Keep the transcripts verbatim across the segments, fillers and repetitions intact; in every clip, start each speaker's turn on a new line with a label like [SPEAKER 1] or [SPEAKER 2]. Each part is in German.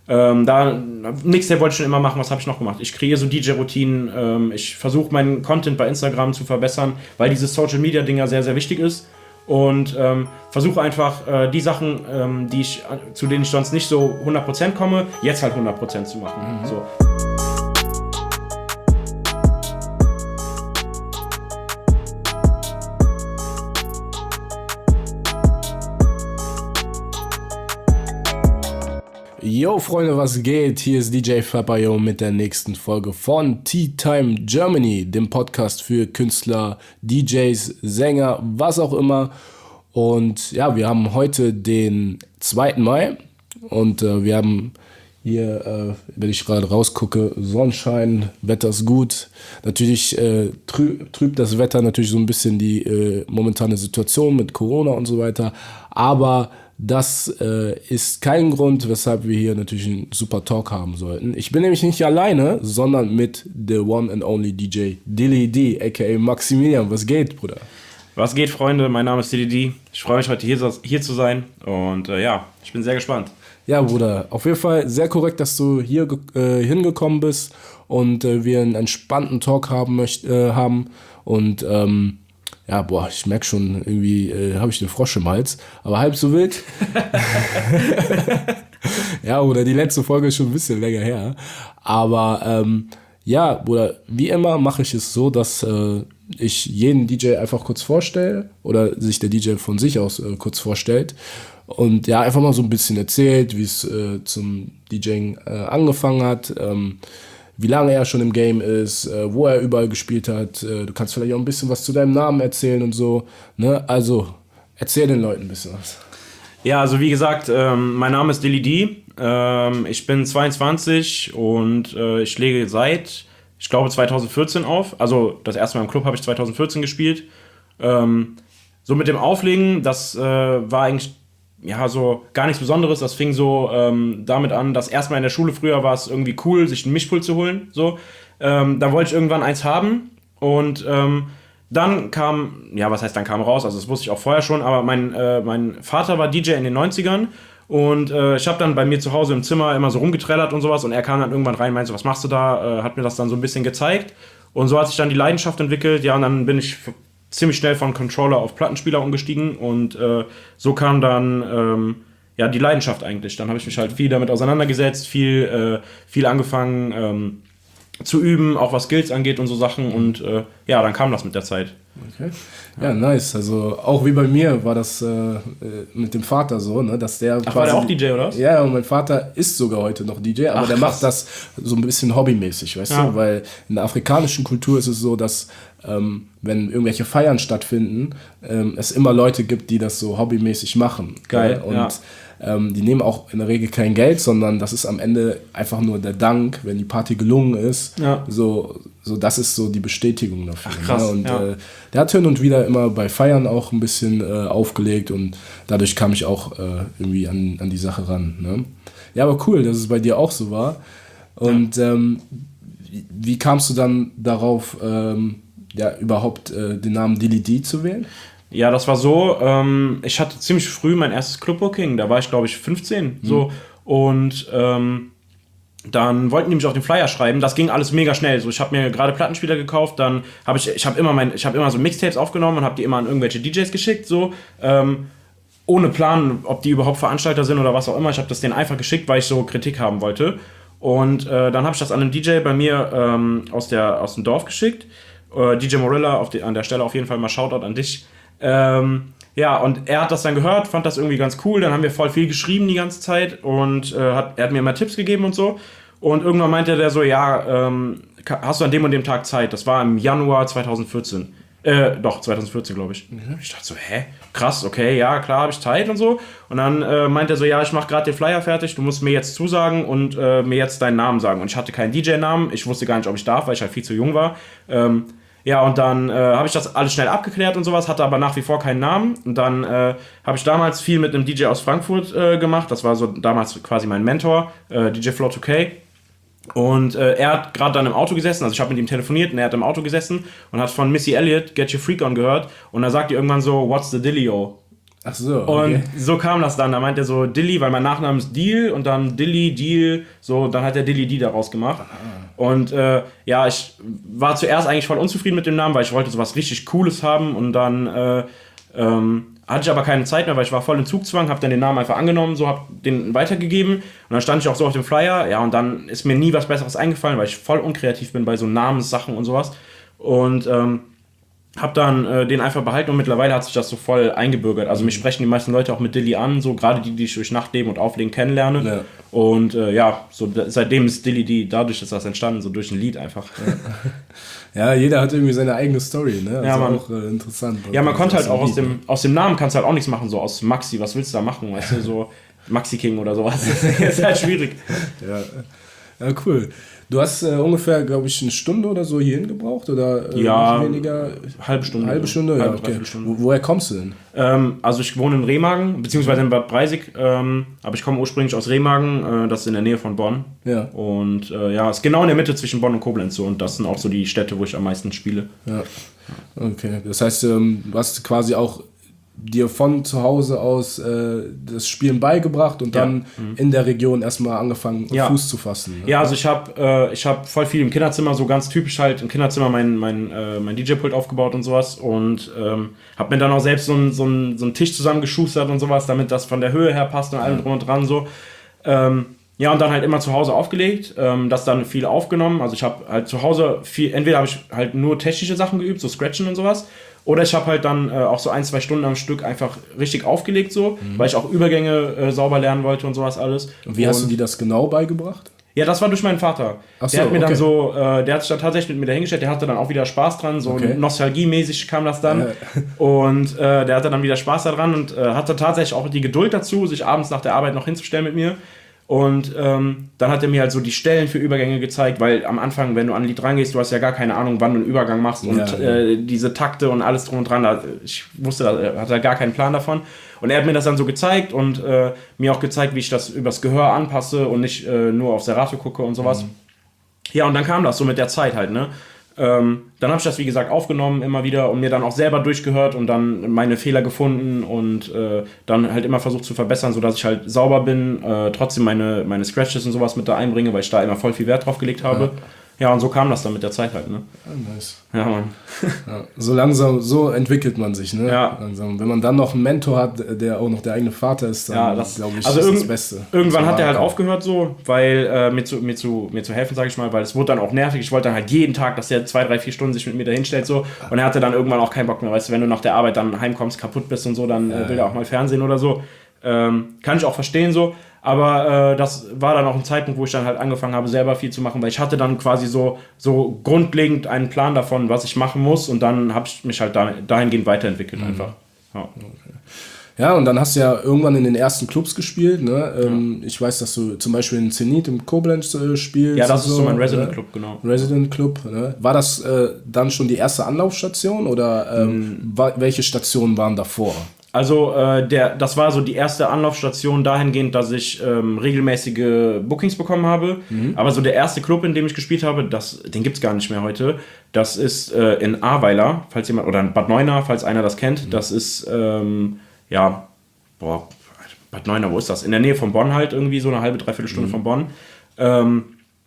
[SPEAKER 1] Ähm, da, Mixtape wollte ich schon immer machen, was habe ich noch gemacht? Ich kreiere so D J-Routinen, ähm, ich versuche meinen Content bei Instagram zu verbessern, weil dieses Social-Media-Ding ja sehr, sehr wichtig ist. Und ähm, versuche einfach äh, die Sachen, ähm, die ich, zu denen ich sonst nicht so hundert Prozent komme, jetzt halt hundert Prozent zu machen. Mhm. So.
[SPEAKER 2] Yo Freunde, was geht? Hier ist D J Fabayo mit der nächsten Folge von Tea Time Germany, dem Podcast für Künstler, D Js, Sänger, was auch immer. Und ja, wir haben heute den zweiten Mai und äh, wir haben hier, äh, wenn ich gerade rausgucke, Sonnenschein, Wetter ist gut. Natürlich äh, trü- trübt das Wetter natürlich so ein bisschen die äh, momentane Situation mit Corona und so weiter, aber das äh, ist kein Grund, weshalb wir hier natürlich einen super Talk haben sollten. Ich bin nämlich nicht alleine, sondern mit the one and only D J Dilly D, aka Maximilian. Was geht, Bruder?
[SPEAKER 1] Was geht, Freunde? Mein Name ist Dilly D. Ich freue mich, heute hier, hier zu sein. Und äh, ja, ich bin sehr gespannt.
[SPEAKER 2] Ja, Bruder, auf jeden Fall sehr korrekt, dass du hier äh, hingekommen bist und äh, wir einen entspannten Talk haben möcht- äh, haben. Und ähm, ja, boah, ich merke schon, irgendwie äh, habe ich den Frosch im Hals, aber halb so wild. Ja, Bruder, die letzte Folge ist schon ein bisschen länger her. Aber ähm, ja, Bruder, wie immer mache ich es so, dass äh, ich jeden D J einfach kurz vorstelle oder sich der D J von sich aus äh, kurz vorstellt. Und ja, einfach mal so ein bisschen erzählt, wie es äh, zum DJing äh, angefangen hat, ähm, wie lange er schon im Game ist, äh, wo er überall gespielt hat. Äh, du kannst vielleicht auch ein bisschen was zu deinem Namen erzählen und so. Ne? Also, erzähl den Leuten ein bisschen was.
[SPEAKER 1] Ja, also wie gesagt, ähm, mein Name ist Dilly D. Ähm, ich bin zweiundzwanzig und äh, ich lege seit, ich glaube, zwanzig vierzehn auf. Also das erste Mal im Club habe ich zwanzig vierzehn gespielt. Ähm, so mit dem Auflegen, das äh, war eigentlich ja, so gar nichts Besonderes. Das fing so ähm, damit an, dass erstmal in der Schule früher war es irgendwie cool, sich ein Mischpult zu holen. So. Ähm, da wollte ich irgendwann eins haben und ähm, dann kam, ja, was heißt dann kam raus, also das wusste ich auch vorher schon, aber mein, äh, mein Vater war D J in den neunzigern und äh, ich habe dann bei mir zu Hause im Zimmer immer so rumgetrellert und sowas und er kam dann irgendwann rein, meinte so, was machst du da, äh, hat mir das dann so ein bisschen gezeigt und so hat sich dann die Leidenschaft entwickelt, ja, und dann bin ich ziemlich schnell von Controller auf Plattenspieler umgestiegen und äh, so kam dann ähm, ja, die Leidenschaft eigentlich. Dann habe ich mich halt viel damit auseinandergesetzt, viel, äh, viel angefangen ähm, zu üben, auch was Skills angeht und so Sachen und äh, ja, dann kam das mit der Zeit.
[SPEAKER 2] Okay. Ja, nice. Also auch wie bei mir war das äh, mit dem Vater so, ne, dass der
[SPEAKER 1] Ach, war der auch D J, oder was?
[SPEAKER 2] Ja, und mein Vater ist sogar heute noch D J, aber Ach, der krass. macht das so ein bisschen hobbymäßig, weißt ja. du, weil in der afrikanischen Kultur ist es so, dass ähm, wenn irgendwelche Feiern stattfinden, ähm, es immer Leute gibt, die das so hobbymäßig machen.
[SPEAKER 1] Geil,
[SPEAKER 2] und
[SPEAKER 1] ja.
[SPEAKER 2] Ähm, die nehmen auch in der Regel kein Geld, sondern das ist am Ende einfach nur der Dank, wenn die Party gelungen ist. Ja. So, so das ist so die Bestätigung dafür.
[SPEAKER 1] Ach, krass,
[SPEAKER 2] ne? Und
[SPEAKER 1] ja.
[SPEAKER 2] äh, der hat hin und wieder immer bei Feiern auch ein bisschen äh, aufgelegt und dadurch kam ich auch äh, irgendwie an, an die Sache ran. Ne? Ja, aber cool, dass es bei dir auch so war. Und ja. ähm, wie, wie kamst du dann darauf, ähm, ja, überhaupt äh, den Namen Dilly D zu wählen?
[SPEAKER 1] Ja, das war so, ähm, ich hatte ziemlich früh mein erstes Clubbooking, da war ich glaube ich fünfzehn, mhm. so, und ähm, dann wollten die mich auf den Flyer schreiben, das ging alles mega schnell, so, ich habe mir gerade Plattenspieler gekauft, dann habe ich, ich habe immer mein, ich habe immer so Mixtapes aufgenommen und habe die immer an irgendwelche D Js geschickt, so, ähm, ohne Plan, ob die überhaupt Veranstalter sind oder was auch immer, ich habe das denen einfach geschickt, weil ich so Kritik haben wollte und äh, dann habe ich das an einen D J bei mir ähm, aus, der, aus dem Dorf geschickt, äh, D J Morilla, auf die, an der Stelle auf jeden Fall mal Shoutout an dich. Ähm, ja, und er hat das dann gehört, fand das irgendwie ganz cool, dann haben wir voll viel geschrieben die ganze Zeit und äh, hat, er hat mir immer Tipps gegeben und so und irgendwann meinte der so, ja, ähm, hast du an dem und dem Tag Zeit? Das war im Januar zwanzig vierzehn. Äh, doch, zwanzig vierzehn, glaube ich. Mhm. Ich dachte so, hä? Krass, okay, ja, klar, habe ich Zeit und so. Und dann äh, meinte er so, ja, ich mache gerade den Flyer fertig, du musst mir jetzt zusagen und äh, mir jetzt deinen Namen sagen. Und ich hatte keinen D J-Namen, ich wusste gar nicht, ob ich darf, weil ich halt viel zu jung war. Ähm, Ja, und dann äh, habe ich das alles schnell abgeklärt und sowas, hatte aber nach wie vor keinen Namen. Und dann äh, habe ich damals viel mit einem D J aus Frankfurt äh, gemacht. Das war so damals quasi mein Mentor, äh, D J Flow two K. Und äh, er hat gerade dann im Auto gesessen, also ich habe mit ihm telefoniert und er hat im Auto gesessen und hat von Missy Elliott Get Your Freak On gehört. Und da sagt die irgendwann so, what's the Dillio?
[SPEAKER 2] Ach so, okay.
[SPEAKER 1] Und so kam das dann. Da meint er so Dilly, weil mein Nachname ist Deal und dann Dilly, Deal, so, dann hat er Dilly D daraus gemacht. Ah. Und äh, ja, ich war zuerst eigentlich voll unzufrieden mit dem Namen, weil ich wollte sowas richtig Cooles haben und dann äh, ähm, hatte ich aber keine Zeit mehr, weil ich war voll in Zugzwang, habe dann den Namen einfach angenommen, so hab den weitergegeben und dann stand ich auch so auf dem Flyer, ja, und dann ist mir nie was Besseres eingefallen, weil ich voll unkreativ bin bei so Namenssachen und sowas und ähm, hab dann äh, den einfach behalten und mittlerweile hat sich das so voll eingebürgert. Also mich sprechen die meisten Leute auch mit Dilly an, so gerade die, die ich durch Nachtleben und Auflegen kennenlerne. Ja. Und äh, ja, so da, seitdem ist Dilly D, dadurch ist das entstanden, so durch ein Lied einfach.
[SPEAKER 2] Ja, ja, jeder hat irgendwie seine eigene Story, ne? Das
[SPEAKER 1] ja,
[SPEAKER 2] ist
[SPEAKER 1] man,
[SPEAKER 2] auch äh, interessant.
[SPEAKER 1] Ja, man konnte halt auch aus dem, aus dem Namen kannst du halt auch nichts machen, so aus Maxi, was willst du da machen, weißt du, so Maxi King oder sowas. Das ist halt schwierig.
[SPEAKER 2] Ja, ja, cool. Du hast äh, ungefähr, glaube ich, eine Stunde oder so hierhin gebraucht? Oder äh,
[SPEAKER 1] ja,
[SPEAKER 2] weniger?
[SPEAKER 1] halbe Stunde.
[SPEAKER 2] Halbe Stunde, ja,
[SPEAKER 1] halbe,
[SPEAKER 2] okay.
[SPEAKER 1] Stunde.
[SPEAKER 2] Wo, woher kommst du denn?
[SPEAKER 1] Ähm, also ich wohne in Remagen, beziehungsweise in Bad Breisig, ähm, aber ich komme ursprünglich aus Remagen, äh, das ist in der Nähe von Bonn. Ja. Und äh, ja, ist genau in der Mitte zwischen Bonn und Koblenz so und das sind auch so die Städte, wo ich am meisten spiele.
[SPEAKER 2] Ja. Okay, das heißt, ähm, du hast quasi auch dir von zu Hause aus äh, das Spielen beigebracht und dann ja. mhm. in der Region erstmal angefangen,
[SPEAKER 1] ja.
[SPEAKER 2] Fuß zu fassen. Ne?
[SPEAKER 1] Ja, also ich habe äh, ich hab voll viel im Kinderzimmer, so ganz typisch halt im Kinderzimmer mein, mein, äh, mein D J-Pult aufgebaut und sowas und ähm, habe mir dann auch selbst so einen so so Tisch zusammengeschustert und sowas, damit das von der Höhe her passt und allem drum und dran so. Ähm, ja, und dann halt immer zu Hause aufgelegt, ähm, das dann viel aufgenommen. Also ich habe halt zu Hause viel, entweder habe ich halt nur technische Sachen geübt, so Scratchen und sowas, oder ich habe halt dann äh, auch so ein, zwei Stunden am Stück einfach richtig aufgelegt so, mhm. weil ich auch Übergänge äh, sauber lernen wollte und sowas alles.
[SPEAKER 2] Und wie und, hast du dir das genau beigebracht?
[SPEAKER 1] Ja, das war durch meinen Vater. Ach so, der hat mir okay. dann so, äh, der hat sich dann tatsächlich mit mir dahingestellt, der hatte dann auch wieder Spaß dran, so okay. nostalgiemäßig kam das dann. Ja. Und äh, der hatte dann wieder Spaß daran und äh, hatte tatsächlich auch die Geduld dazu, sich abends nach der Arbeit noch hinzustellen mit mir. Und ähm, dann hat er mir halt so die Stellen für Übergänge gezeigt, weil am Anfang, wenn du an ein Lied rangehst, du hast ja gar keine Ahnung, wann du einen Übergang machst und ja, ja. Äh, diese Takte und alles drum und dran, da, ich wusste, er hatte gar keinen Plan davon. Und er hat mir das dann so gezeigt und äh, mir auch gezeigt, wie ich das übers Gehör anpasse und nicht äh, nur auf Serato gucke und sowas. Mhm. Ja, und dann kam das so mit der Zeit halt, ne? Ähm, dann habe ich das, wie gesagt, aufgenommen immer wieder und mir dann auch selber durchgehört und dann meine Fehler gefunden und äh, dann halt immer versucht zu verbessern, sodass ich halt sauber bin, äh, trotzdem meine, meine Scratches und sowas mit da einbringe, weil ich da immer voll viel Wert drauf gelegt habe. Ja. Ja, und so kam das dann mit der Zeit halt, ne?
[SPEAKER 2] Ja, nice.
[SPEAKER 1] Ja, Mann.
[SPEAKER 2] Ja, so langsam, so entwickelt man sich, ne?
[SPEAKER 1] Ja.
[SPEAKER 2] Langsam. Wenn man dann noch einen Mentor hat, der auch noch der eigene Vater ist, dann
[SPEAKER 1] ja, das,
[SPEAKER 2] glaube ich,
[SPEAKER 1] also
[SPEAKER 2] ist
[SPEAKER 1] irgend,
[SPEAKER 2] das Beste.
[SPEAKER 1] Irgendwann
[SPEAKER 2] das
[SPEAKER 1] hat er halt aufgehört so, weil äh, mir, zu, mir, zu, mir zu helfen, sage ich mal, weil es wurde dann auch nervig. Ich wollte dann halt jeden Tag, dass er zwei, drei, vier Stunden sich mit mir da hinstellt so. Und er hatte dann irgendwann auch keinen Bock mehr, weißt du, wenn du nach der Arbeit dann heimkommst, kaputt bist und so, dann äh, will er auch mal Fernsehen oder so. Ähm, kann ich auch verstehen so. Aber äh, das war dann auch ein Zeitpunkt, wo ich dann halt angefangen habe, selber viel zu machen, weil ich hatte dann quasi so, so grundlegend einen Plan davon, was ich machen muss und dann habe ich mich halt da, dahingehend weiterentwickelt mhm. einfach. Ja.
[SPEAKER 2] Okay. Ja, und dann hast du ja irgendwann in den ersten Clubs gespielt, ne? Ähm, ja. Ich weiß, dass du zum Beispiel in Zenit im Koblenz äh, spielst.
[SPEAKER 1] Ja, das ist
[SPEAKER 2] so,
[SPEAKER 1] so mein Resident Club, genau.
[SPEAKER 2] Resident Club, ne? War das äh, dann schon die erste Anlaufstation oder ähm, mhm. wa- welche Stationen waren davor?
[SPEAKER 1] Also äh, der, das war so die erste Anlaufstation dahingehend, dass ich ähm, regelmäßige Bookings bekommen habe. Mhm. Aber so der erste Club, in dem ich gespielt habe, das, den gibt's gar nicht mehr heute. Das ist äh, in Ahrweiler, falls jemand, oder in Bad Neuenahr, falls einer das kennt. Mhm. Das ist, ähm, ja, boah, Bad Neuenahr, wo ist das? In der Nähe von Bonn halt irgendwie, so eine halbe, dreiviertel Stunde mhm. von Bonn. Ähm,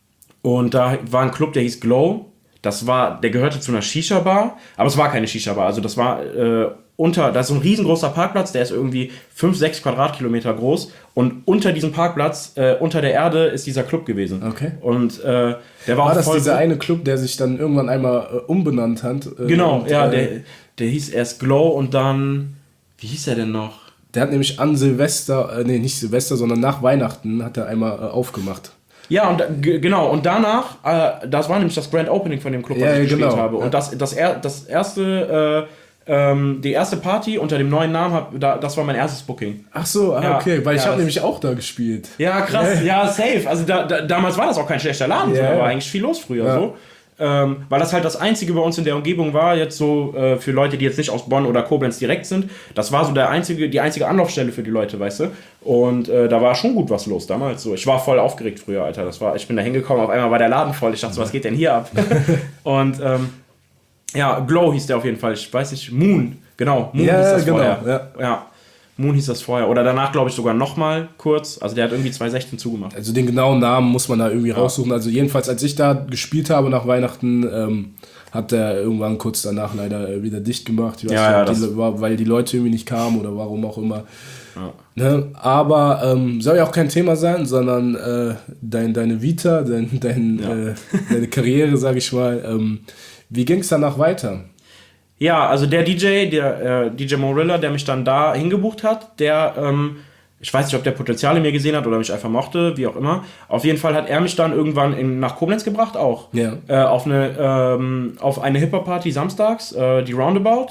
[SPEAKER 1] und da war ein Club, der hieß Glow. Das war, der gehörte zu einer Shisha-Bar, aber es war keine Shisha-Bar. Also das war äh, unter, da ist so ein riesengroßer Parkplatz, der ist irgendwie fünf, sechs Quadratkilometer groß und unter diesem Parkplatz, äh, unter der Erde, ist dieser Club gewesen.
[SPEAKER 2] Okay.
[SPEAKER 1] Und äh, der war,
[SPEAKER 2] war
[SPEAKER 1] auch
[SPEAKER 2] das
[SPEAKER 1] voll
[SPEAKER 2] dieser
[SPEAKER 1] gut.
[SPEAKER 2] eine Club, der sich dann irgendwann einmal äh, umbenannt hat? Äh,
[SPEAKER 1] genau,
[SPEAKER 2] und,
[SPEAKER 1] ja,
[SPEAKER 2] äh,
[SPEAKER 1] der, der hieß erst Glow und dann, wie hieß er denn noch?
[SPEAKER 2] Der hat nämlich an Silvester, äh, nee, nicht Silvester, sondern nach Weihnachten hat er einmal äh, aufgemacht.
[SPEAKER 1] Ja, und g- genau, und danach, äh, das war nämlich das Grand Opening von dem Club, was
[SPEAKER 2] ja,
[SPEAKER 1] ich
[SPEAKER 2] genau.
[SPEAKER 1] gespielt habe. Und ja. das, das, er, das erste, äh, ähm, die erste Party unter dem neuen Namen, hab, da, das war mein erstes Booking.
[SPEAKER 2] Ach so, ah, ja, okay, weil ich
[SPEAKER 1] ja,
[SPEAKER 2] habe nämlich auch da gespielt.
[SPEAKER 1] Ja, krass, ja, ja safe. Also da, da, damals war das auch kein schlechter Laden,
[SPEAKER 2] ja,
[SPEAKER 1] da war
[SPEAKER 2] ja.
[SPEAKER 1] eigentlich viel los früher
[SPEAKER 2] ja.
[SPEAKER 1] so. Ähm, weil das halt das einzige bei uns in der Umgebung war, jetzt so äh, für Leute, die jetzt nicht aus Bonn oder Koblenz direkt sind. Das war so der einzige, die einzige Anlaufstelle für die Leute, weißt du. Und äh, da war schon gut was los damals so. Ich war voll aufgeregt früher, Alter. Das war, ich bin da hingekommen, auf einmal war der Laden voll. Ich dachte so, was geht denn hier ab? Und ähm, ja, Glow hieß der auf jeden Fall. Ich weiß nicht, Moon, genau. Moon
[SPEAKER 2] ja,
[SPEAKER 1] hieß das
[SPEAKER 2] genau,
[SPEAKER 1] vorher.
[SPEAKER 2] Ja.
[SPEAKER 1] ja. Moon hieß das vorher. Oder danach, glaube ich, sogar nochmal kurz. Also der hat irgendwie zwanzig sechzehn zugemacht.
[SPEAKER 2] Also den genauen Namen muss man da irgendwie ja. raussuchen. Also jedenfalls, als ich da gespielt habe nach Weihnachten, ähm, hat der irgendwann kurz danach leider wieder dicht gemacht. Ich weiß
[SPEAKER 1] ja,
[SPEAKER 2] nicht,
[SPEAKER 1] ja,
[SPEAKER 2] die, weil die Leute irgendwie nicht kamen oder warum auch immer.
[SPEAKER 1] Ja.
[SPEAKER 2] Ne? Aber ähm, soll ja auch kein Thema sein, sondern äh, dein, deine Vita, dein, dein, ja. äh, deine Karriere, sag ich mal. Ähm, wie ging es danach weiter?
[SPEAKER 1] Ja, also der D J, der äh, D J Morilla, der mich dann da hingebucht hat, der, ähm, ich weiß nicht, ob der Potenzial in mir gesehen hat oder mich einfach mochte, wie auch immer. Auf jeden Fall hat er mich dann irgendwann in, nach Koblenz gebracht, auch.
[SPEAKER 2] Ja.
[SPEAKER 1] Äh, auf eine, ähm, auf eine Hip-Hop-Party samstags, äh, die Roundabout.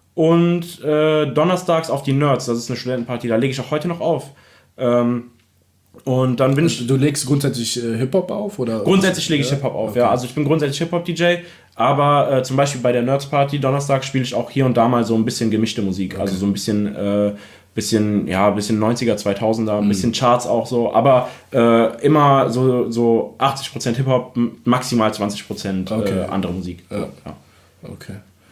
[SPEAKER 1] Und äh, donnerstags auf die Nerds, das ist eine Studentenparty, da lege ich auch heute noch auf. Ähm, und dann bin ich...
[SPEAKER 2] Du legst grundsätzlich äh, Hip-Hop auf? Oder
[SPEAKER 1] grundsätzlich lege ich ja? Hip-Hop auf, okay. ja. Also ich bin grundsätzlich Hip-Hop-D J, aber äh, zum Beispiel bei der Nerds-Party Donnerstag spiele ich auch hier und da mal so ein bisschen gemischte Musik. Okay. Also so ein bisschen, äh, bisschen, ja, ein bisschen neunziger, zweitausender, ein mhm. bisschen Charts auch so. Aber äh, immer so, so achtzig Prozent Hip-Hop, maximal zwanzig Prozent okay. äh, andere Musik.
[SPEAKER 2] Ja. Ja. Okay.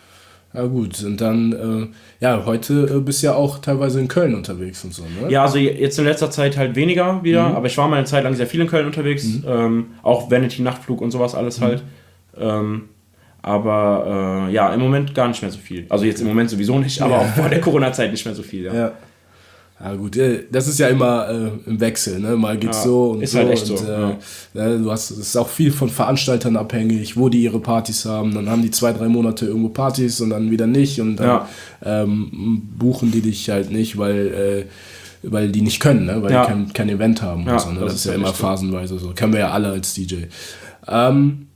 [SPEAKER 2] Ja gut, und dann, äh, ja, heute äh, bist du ja auch teilweise in Köln unterwegs und so, ne?
[SPEAKER 1] Ja, also jetzt in letzter Zeit halt weniger wieder, mhm. aber ich war mal eine Zeit lang sehr viel in Köln unterwegs, mhm. ähm, auch Vanity, Nachtflug und sowas alles mhm. halt. Ähm, aber äh, ja, im Moment gar nicht mehr so viel. Also jetzt im Moment sowieso nicht, aber ja. auch vor der Corona-Zeit nicht mehr so viel, ja.
[SPEAKER 2] Ja. Ja gut, das ist ja immer äh, im Wechsel, ne? Mal geht's ja, so und
[SPEAKER 1] ist
[SPEAKER 2] so.
[SPEAKER 1] Halt echt
[SPEAKER 2] und,
[SPEAKER 1] so.
[SPEAKER 2] Äh, ja. Du hast, es ist auch viel von Veranstaltern abhängig, wo die ihre Partys haben. Dann haben die zwei, drei Monate irgendwo Partys und dann wieder nicht und dann ja. ähm, buchen die dich halt nicht, weil, äh, weil die nicht können, ne? Weil ja. die kein, kein Event haben. Ja, und so, ne? Das, das ist ja immer phasenweise so. Kennen wir ja alle als D J. Ähm,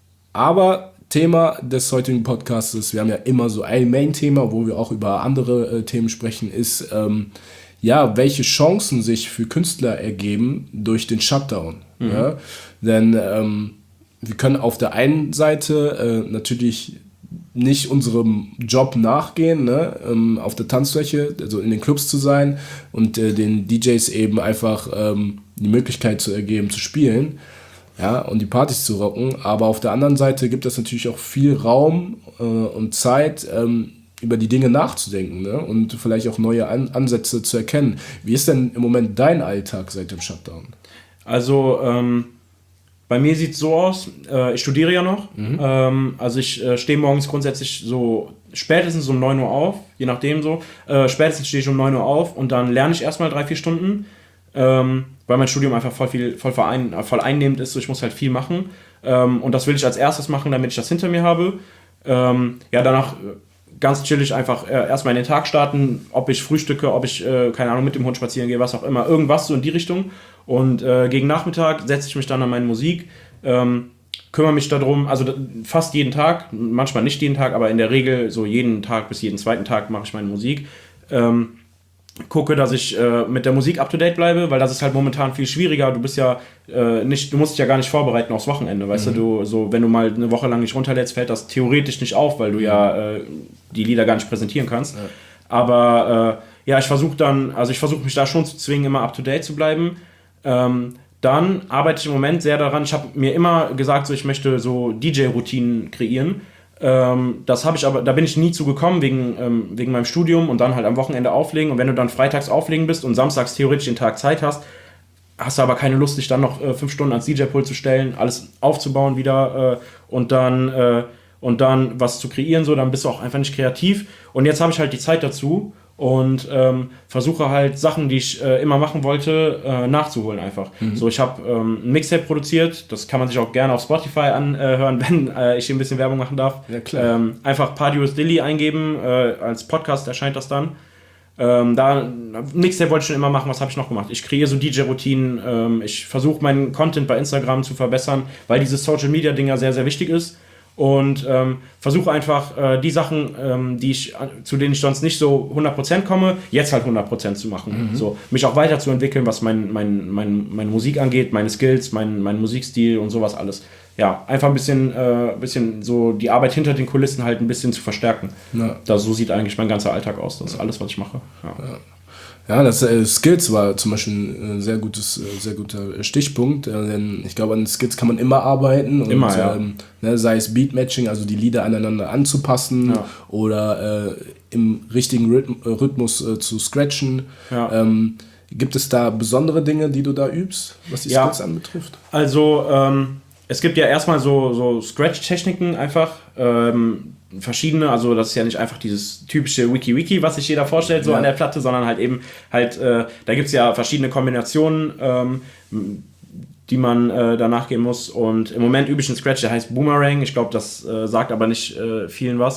[SPEAKER 2] aber Thema des heutigen Podcasts, wir haben ja immer so ein Main-Thema, wo wir auch über andere äh, Themen sprechen, ist ähm, ja, welche Chancen sich für Künstler ergeben durch den Shutdown. Mhm. Ja? Denn ähm, wir können auf der einen Seite äh, natürlich nicht unserem Job nachgehen, ne? ähm, auf der Tanzfläche, also in den Clubs zu sein und äh, den D Js eben einfach ähm, die Möglichkeit zu ergeben, zu spielen, ja, und die Partys zu rocken. Aber auf der anderen Seite gibt es natürlich auch viel Raum äh, und Zeit, ähm, über die Dinge nachzudenken, ne? Und vielleicht auch neue An- Ansätze zu erkennen. Wie ist denn im Moment dein Alltag seit dem Shutdown?
[SPEAKER 1] Also ähm, bei mir sieht es so aus, äh, ich studiere ja noch, mhm. ähm, also ich äh, stehe morgens grundsätzlich so spätestens um neun Uhr auf, je nachdem so, äh, spätestens stehe ich um neun Uhr auf und dann lerne ich erstmal drei, vier Stunden, ähm, weil mein Studium einfach voll, viel, voll, verein, voll einnehmend ist, so ich muss halt viel machen ähm, und das will ich als erstes machen, damit ich das hinter mir habe. Ähm, ja, danach ganz chillig einfach äh, erstmal in den Tag starten, ob ich frühstücke, ob ich, äh, keine Ahnung, mit dem Hund spazieren gehe, was auch immer, irgendwas so in die Richtung. Und äh, gegen Nachmittag setze ich mich dann an meine Musik, ähm, kümmere mich darum, also fast jeden Tag, manchmal nicht jeden Tag, aber in der Regel so jeden Tag bis jeden zweiten Tag mache ich meine Musik. Ähm, gucke, dass ich äh, mit der Musik up to date bleibe, weil das ist halt momentan viel schwieriger. Du bist ja äh, nicht, du musst dich ja gar nicht vorbereiten aufs Wochenende, weißt mhm. du, du, so wenn du mal eine Woche lang nicht runterlädst, fällt das theoretisch nicht auf, weil du mhm. ja äh, die Lieder gar nicht präsentieren kannst. Ja. Aber äh, ja, ich versuche dann, also ich versuche mich da schon zu zwingen, immer up to date zu bleiben. Ähm, dann arbeite ich im Moment sehr daran, ich habe mir immer gesagt, so ich möchte so D J-Routinen kreieren. Ähm, das habe ich aber, da bin ich nie zu gekommen wegen, ähm, wegen meinem Studium und dann halt am Wochenende auflegen und wenn du dann freitags auflegen bist und samstags theoretisch den Tag Zeit hast, hast du aber keine Lust, dich dann noch äh, fünf Stunden ans D J-Pult zu stellen, alles aufzubauen wieder äh, und dann äh, und dann was zu kreieren, so, dann bist du auch einfach nicht kreativ und jetzt habe ich halt die Zeit dazu und ähm, versuche halt Sachen, die ich äh, immer machen wollte, äh, nachzuholen einfach. Mhm. So, ich habe ähm, ein Mixtape produziert, das kann man sich auch gerne auf Spotify anhören, wenn äh, ich hier ein bisschen Werbung machen darf.
[SPEAKER 2] Ja, klar.
[SPEAKER 1] Ähm, einfach Party with Dilly eingeben, äh, als Podcast erscheint das dann. Ähm, da, Mixtape wollte ich schon immer machen, was habe ich noch gemacht? Ich kreiere so D J-Routinen, ähm, ich versuche meinen Content bei Instagram zu verbessern, weil dieses Social-Media-Ding ja sehr, sehr wichtig ist. Und ähm, versuche einfach äh, die Sachen, ähm, die ich, zu denen ich sonst nicht so hundert Prozent komme, jetzt halt hundert Prozent zu machen. Mhm. So, mich auch weiterzuentwickeln, was mein, mein, mein, meine Musik angeht, meine Skills, mein, mein Musikstil und sowas alles. Ja, einfach ein bisschen, äh, bisschen so die Arbeit hinter den Kulissen halt ein bisschen zu verstärken. Ja. Da, so sieht eigentlich mein ganzer Alltag aus. Das ist alles, was ich mache. Ja.
[SPEAKER 2] Ja. Ja, das äh, Skills war zum Beispiel ein äh, sehr gutes, äh, sehr guter Stichpunkt, äh, denn ich glaube, an Skills kann man immer arbeiten und
[SPEAKER 1] Immer, ja.
[SPEAKER 2] ähm, ne, sei es Beatmatching, also die Lieder aneinander anzupassen
[SPEAKER 1] Ja.
[SPEAKER 2] oder äh, im richtigen Rhythm, äh, Rhythmus äh, zu scratchen.
[SPEAKER 1] Ja.
[SPEAKER 2] Ähm, gibt es da besondere Dinge, die du da übst, was die
[SPEAKER 1] Ja.
[SPEAKER 2] Skills anbetrifft?
[SPEAKER 1] Also, ähm, es gibt ja erstmal so, so Scratch-Techniken einfach, ähm, verschiedene, also das ist ja nicht einfach dieses typische Wiki-Wiki, was sich jeder vorstellt, so
[SPEAKER 2] Ja.
[SPEAKER 1] an der Platte, sondern halt eben halt, äh, da gibt es ja verschiedene Kombinationen, ähm, die man äh, danach gehen muss. Und im Moment übe ich einen Scratch, der heißt Boomerang. Ich glaube, das äh, sagt aber nicht äh, vielen was.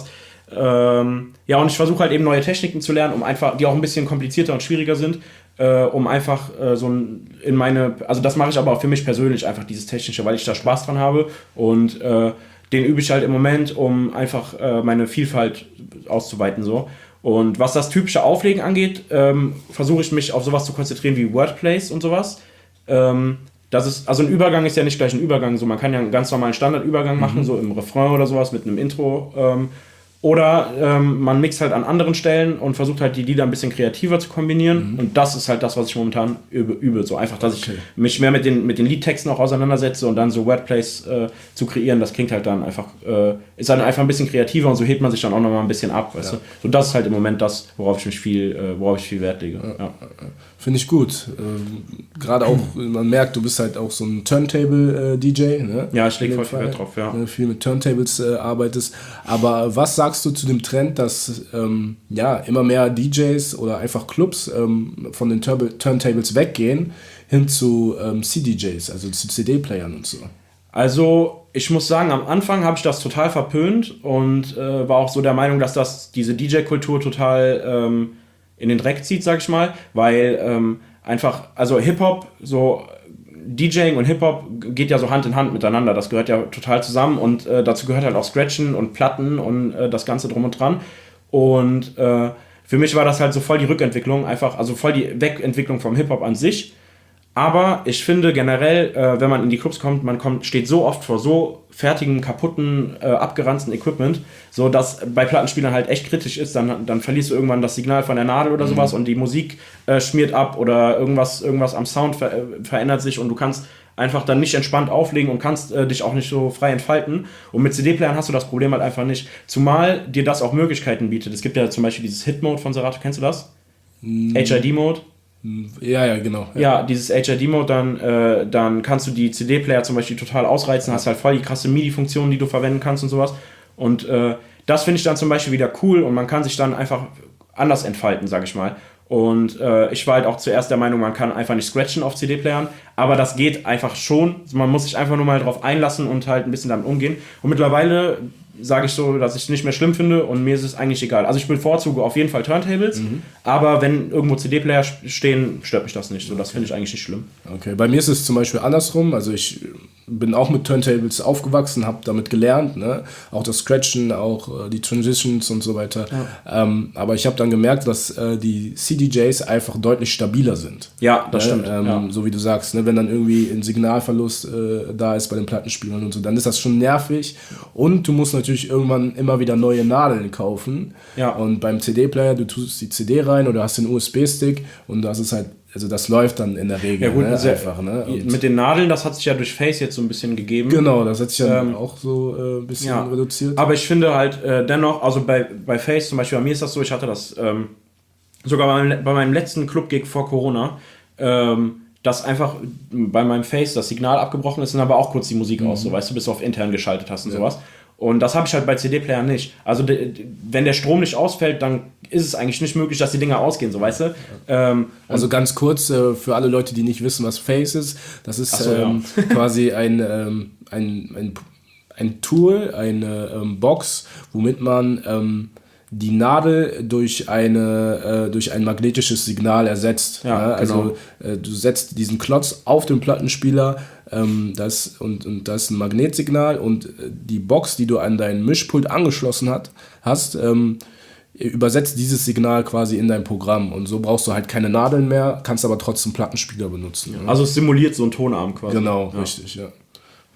[SPEAKER 1] Ähm, ja, und ich versuche halt eben neue Techniken zu lernen, um einfach, die auch ein bisschen komplizierter und schwieriger sind, äh, um einfach äh, so ein, in meine, also das mache ich aber auch für mich persönlich, einfach dieses Technische, weil ich da Spaß dran habe und äh, den übe ich halt im Moment, um einfach äh, meine Vielfalt auszuweiten so. Und was das typische Auflegen angeht, ähm, versuche ich mich auf sowas zu konzentrieren wie Wordplays und sowas. Ähm, das ist, also ein Übergang ist ja nicht gleich ein Übergang, so man kann ja einen ganz normalen Standardübergang machen, so im Refrain oder sowas mit einem Intro. Ähm, oder ähm, man mixt halt an anderen Stellen und versucht halt die Lieder ein bisschen kreativer zu kombinieren. Mhm. Und das ist halt das, was ich momentan übe. übe. So einfach, dass okay. ich mich mehr mit den, mit den Liedtexten auch auseinandersetze und dann so Wordplays äh, zu kreieren. Das klingt halt dann einfach, äh, ist dann einfach ein bisschen kreativer und so hebt man sich dann auch nochmal ein bisschen ab. Weißt ja. du? So das ist halt im Moment das, worauf ich mich viel, äh, worauf ich viel Wert lege. Ja. Ja.
[SPEAKER 2] Finde ich gut. Ähm, Gerade auch, man merkt, du bist halt auch so ein Turntable-D J. Ne?
[SPEAKER 1] Ja, ich lege voll viel Wert drauf, ja.
[SPEAKER 2] Viel mit Turntables äh, arbeitest. Aber was sagst du zu dem Trend, dass ähm, ja, immer mehr D Js oder einfach Clubs ähm, von den Tur- Turntables weggehen hin zu ähm, C D Js, also zu C D-Playern und so?
[SPEAKER 1] Also, ich muss sagen, am Anfang habe ich das total verpönt und äh, war auch so der Meinung, dass das diese D J-Kultur total ähm, in den Dreck zieht, sag ich mal, weil ähm, einfach, also Hip-Hop, so DJing und Hip-Hop geht ja so Hand in Hand miteinander, das gehört ja total zusammen und äh, dazu gehört halt auch Scratchen und Platten und äh, das Ganze drum und dran und äh, für mich war das halt so voll die Rückentwicklung, einfach, also voll die Wegentwicklung vom Hip-Hop an sich. Aber ich finde generell, äh, wenn man in die Clubs kommt, man kommt, steht so oft vor so fertigen, kaputten, äh, abgeranzten Equipment, so dass bei Plattenspielern halt echt kritisch ist, dann, dann verlierst du irgendwann das Signal von der Nadel oder mhm. sowas und die Musik äh, schmiert ab oder irgendwas, irgendwas am Sound ver- verändert sich und du kannst einfach dann nicht entspannt auflegen und kannst äh, dich auch nicht so frei entfalten. Und mit C D-Playern hast du das Problem halt einfach nicht. Zumal dir das auch Möglichkeiten bietet. Es gibt ja zum Beispiel dieses Hit-Mode von Serato, kennst du das? Mhm. H I D-Mode.
[SPEAKER 2] Ja, ja, genau. Ja,
[SPEAKER 1] ja dieses H I D-Mode, dann, äh, dann kannst du die C D-Player zum Beispiel total ausreizen, hast halt voll die krasse MIDI-Funktionen, die du verwenden kannst und sowas. Und äh, das finde ich dann zum Beispiel wieder cool und man kann sich dann einfach anders entfalten, sag ich mal. Und äh, ich war halt auch zuerst der Meinung, man kann einfach nicht scratchen auf C D-Playern, aber das geht einfach schon. Man muss sich einfach nur mal drauf einlassen und halt ein bisschen damit umgehen. Und mittlerweile sage ich so, dass ich es nicht mehr schlimm finde und mir ist es eigentlich egal. Also ich bevorzuge auf jeden Fall Turntables, mhm. aber wenn irgendwo C D-Player stehen, stört mich das nicht. So, das finde ich eigentlich nicht schlimm.
[SPEAKER 2] Okay, bei mir ist es zum Beispiel andersrum. Also ich bin auch mit Turntables aufgewachsen, habe damit gelernt, ne? Auch das Scratchen, auch äh, die Transitions und so weiter. Ja. Ähm, aber ich habe dann gemerkt, dass äh, die C D Js einfach deutlich stabiler sind.
[SPEAKER 1] Ja, das
[SPEAKER 2] ne?
[SPEAKER 1] stimmt.
[SPEAKER 2] Ähm,
[SPEAKER 1] ja.
[SPEAKER 2] So wie du sagst, ne? Wenn dann irgendwie ein Signalverlust äh, da ist bei den Plattenspielern und so, dann ist das schon nervig. Und du musst natürlich irgendwann immer wieder neue Nadeln kaufen.
[SPEAKER 1] Ja.
[SPEAKER 2] Und beim C D-Player, du tust die C D rein oder hast den U S B-Stick und das ist halt, also das läuft dann in der Regel,
[SPEAKER 1] ja, gut,
[SPEAKER 2] ne?
[SPEAKER 1] sehr,
[SPEAKER 2] einfach. Ne? Und
[SPEAKER 1] mit den Nadeln, das hat sich ja durch Face jetzt so ein bisschen gegeben.
[SPEAKER 2] Genau, das hat sich dann
[SPEAKER 1] ähm,
[SPEAKER 2] auch so äh, ein bisschen
[SPEAKER 1] ja.
[SPEAKER 2] reduziert.
[SPEAKER 1] Aber ich finde halt äh, dennoch, also bei, bei Face zum Beispiel, bei mir ist das so, ich hatte das ähm, sogar bei meinem, bei meinem letzten Club-Gig vor Corona, ähm, dass einfach bei meinem Face das Signal abgebrochen ist und aber auch kurz die Musik mhm. aus, so weißt du, bis du auf intern geschaltet hast und ja. sowas. Und das habe ich halt bei C D-Playern nicht. Also de, de, wenn der Strom nicht ausfällt, dann ist es eigentlich nicht möglich, dass die Dinger ausgehen, so weißt du. Ja. Ähm,
[SPEAKER 2] also ganz kurz, äh, für alle Leute, die nicht wissen, was Face ist, das ist so, ähm, ja. quasi ein, ähm, ein, ein, ein Tool, eine ähm, Box, womit man ähm, die Nadel durch, eine, äh, durch ein magnetisches Signal ersetzt.
[SPEAKER 1] Ja,
[SPEAKER 2] ja? Also
[SPEAKER 1] genau.
[SPEAKER 2] äh, du setzt diesen Klotz auf den Plattenspieler, ähm, das, und, und das ist ein Magnetsignal und äh, die Box, die du an dein Mischpult angeschlossen hat, hast, ähm, übersetzt dieses Signal quasi in dein Programm und so brauchst du halt keine Nadeln mehr, kannst aber trotzdem Plattenspieler benutzen.
[SPEAKER 1] Ja. Also es simuliert so einen Tonarm quasi.
[SPEAKER 2] Genau,
[SPEAKER 1] ja.
[SPEAKER 2] richtig, ja.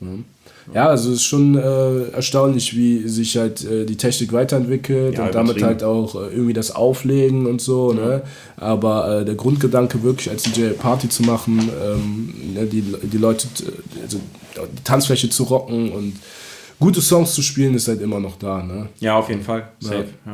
[SPEAKER 2] Ja, also es ist schon äh, erstaunlich, wie sich halt äh, die Technik weiterentwickelt
[SPEAKER 1] Ja,
[SPEAKER 2] und damit halt auch äh, irgendwie das Auflegen und so, ja. ne? Aber äh, der Grundgedanke wirklich als D J Party zu machen, ähm, ne, die, die Leute, also die Tanzfläche zu rocken und gute Songs zu spielen, ist halt immer noch da, ne?
[SPEAKER 1] Ja, auf jeden Fall. Safe. Ja.
[SPEAKER 2] Ja.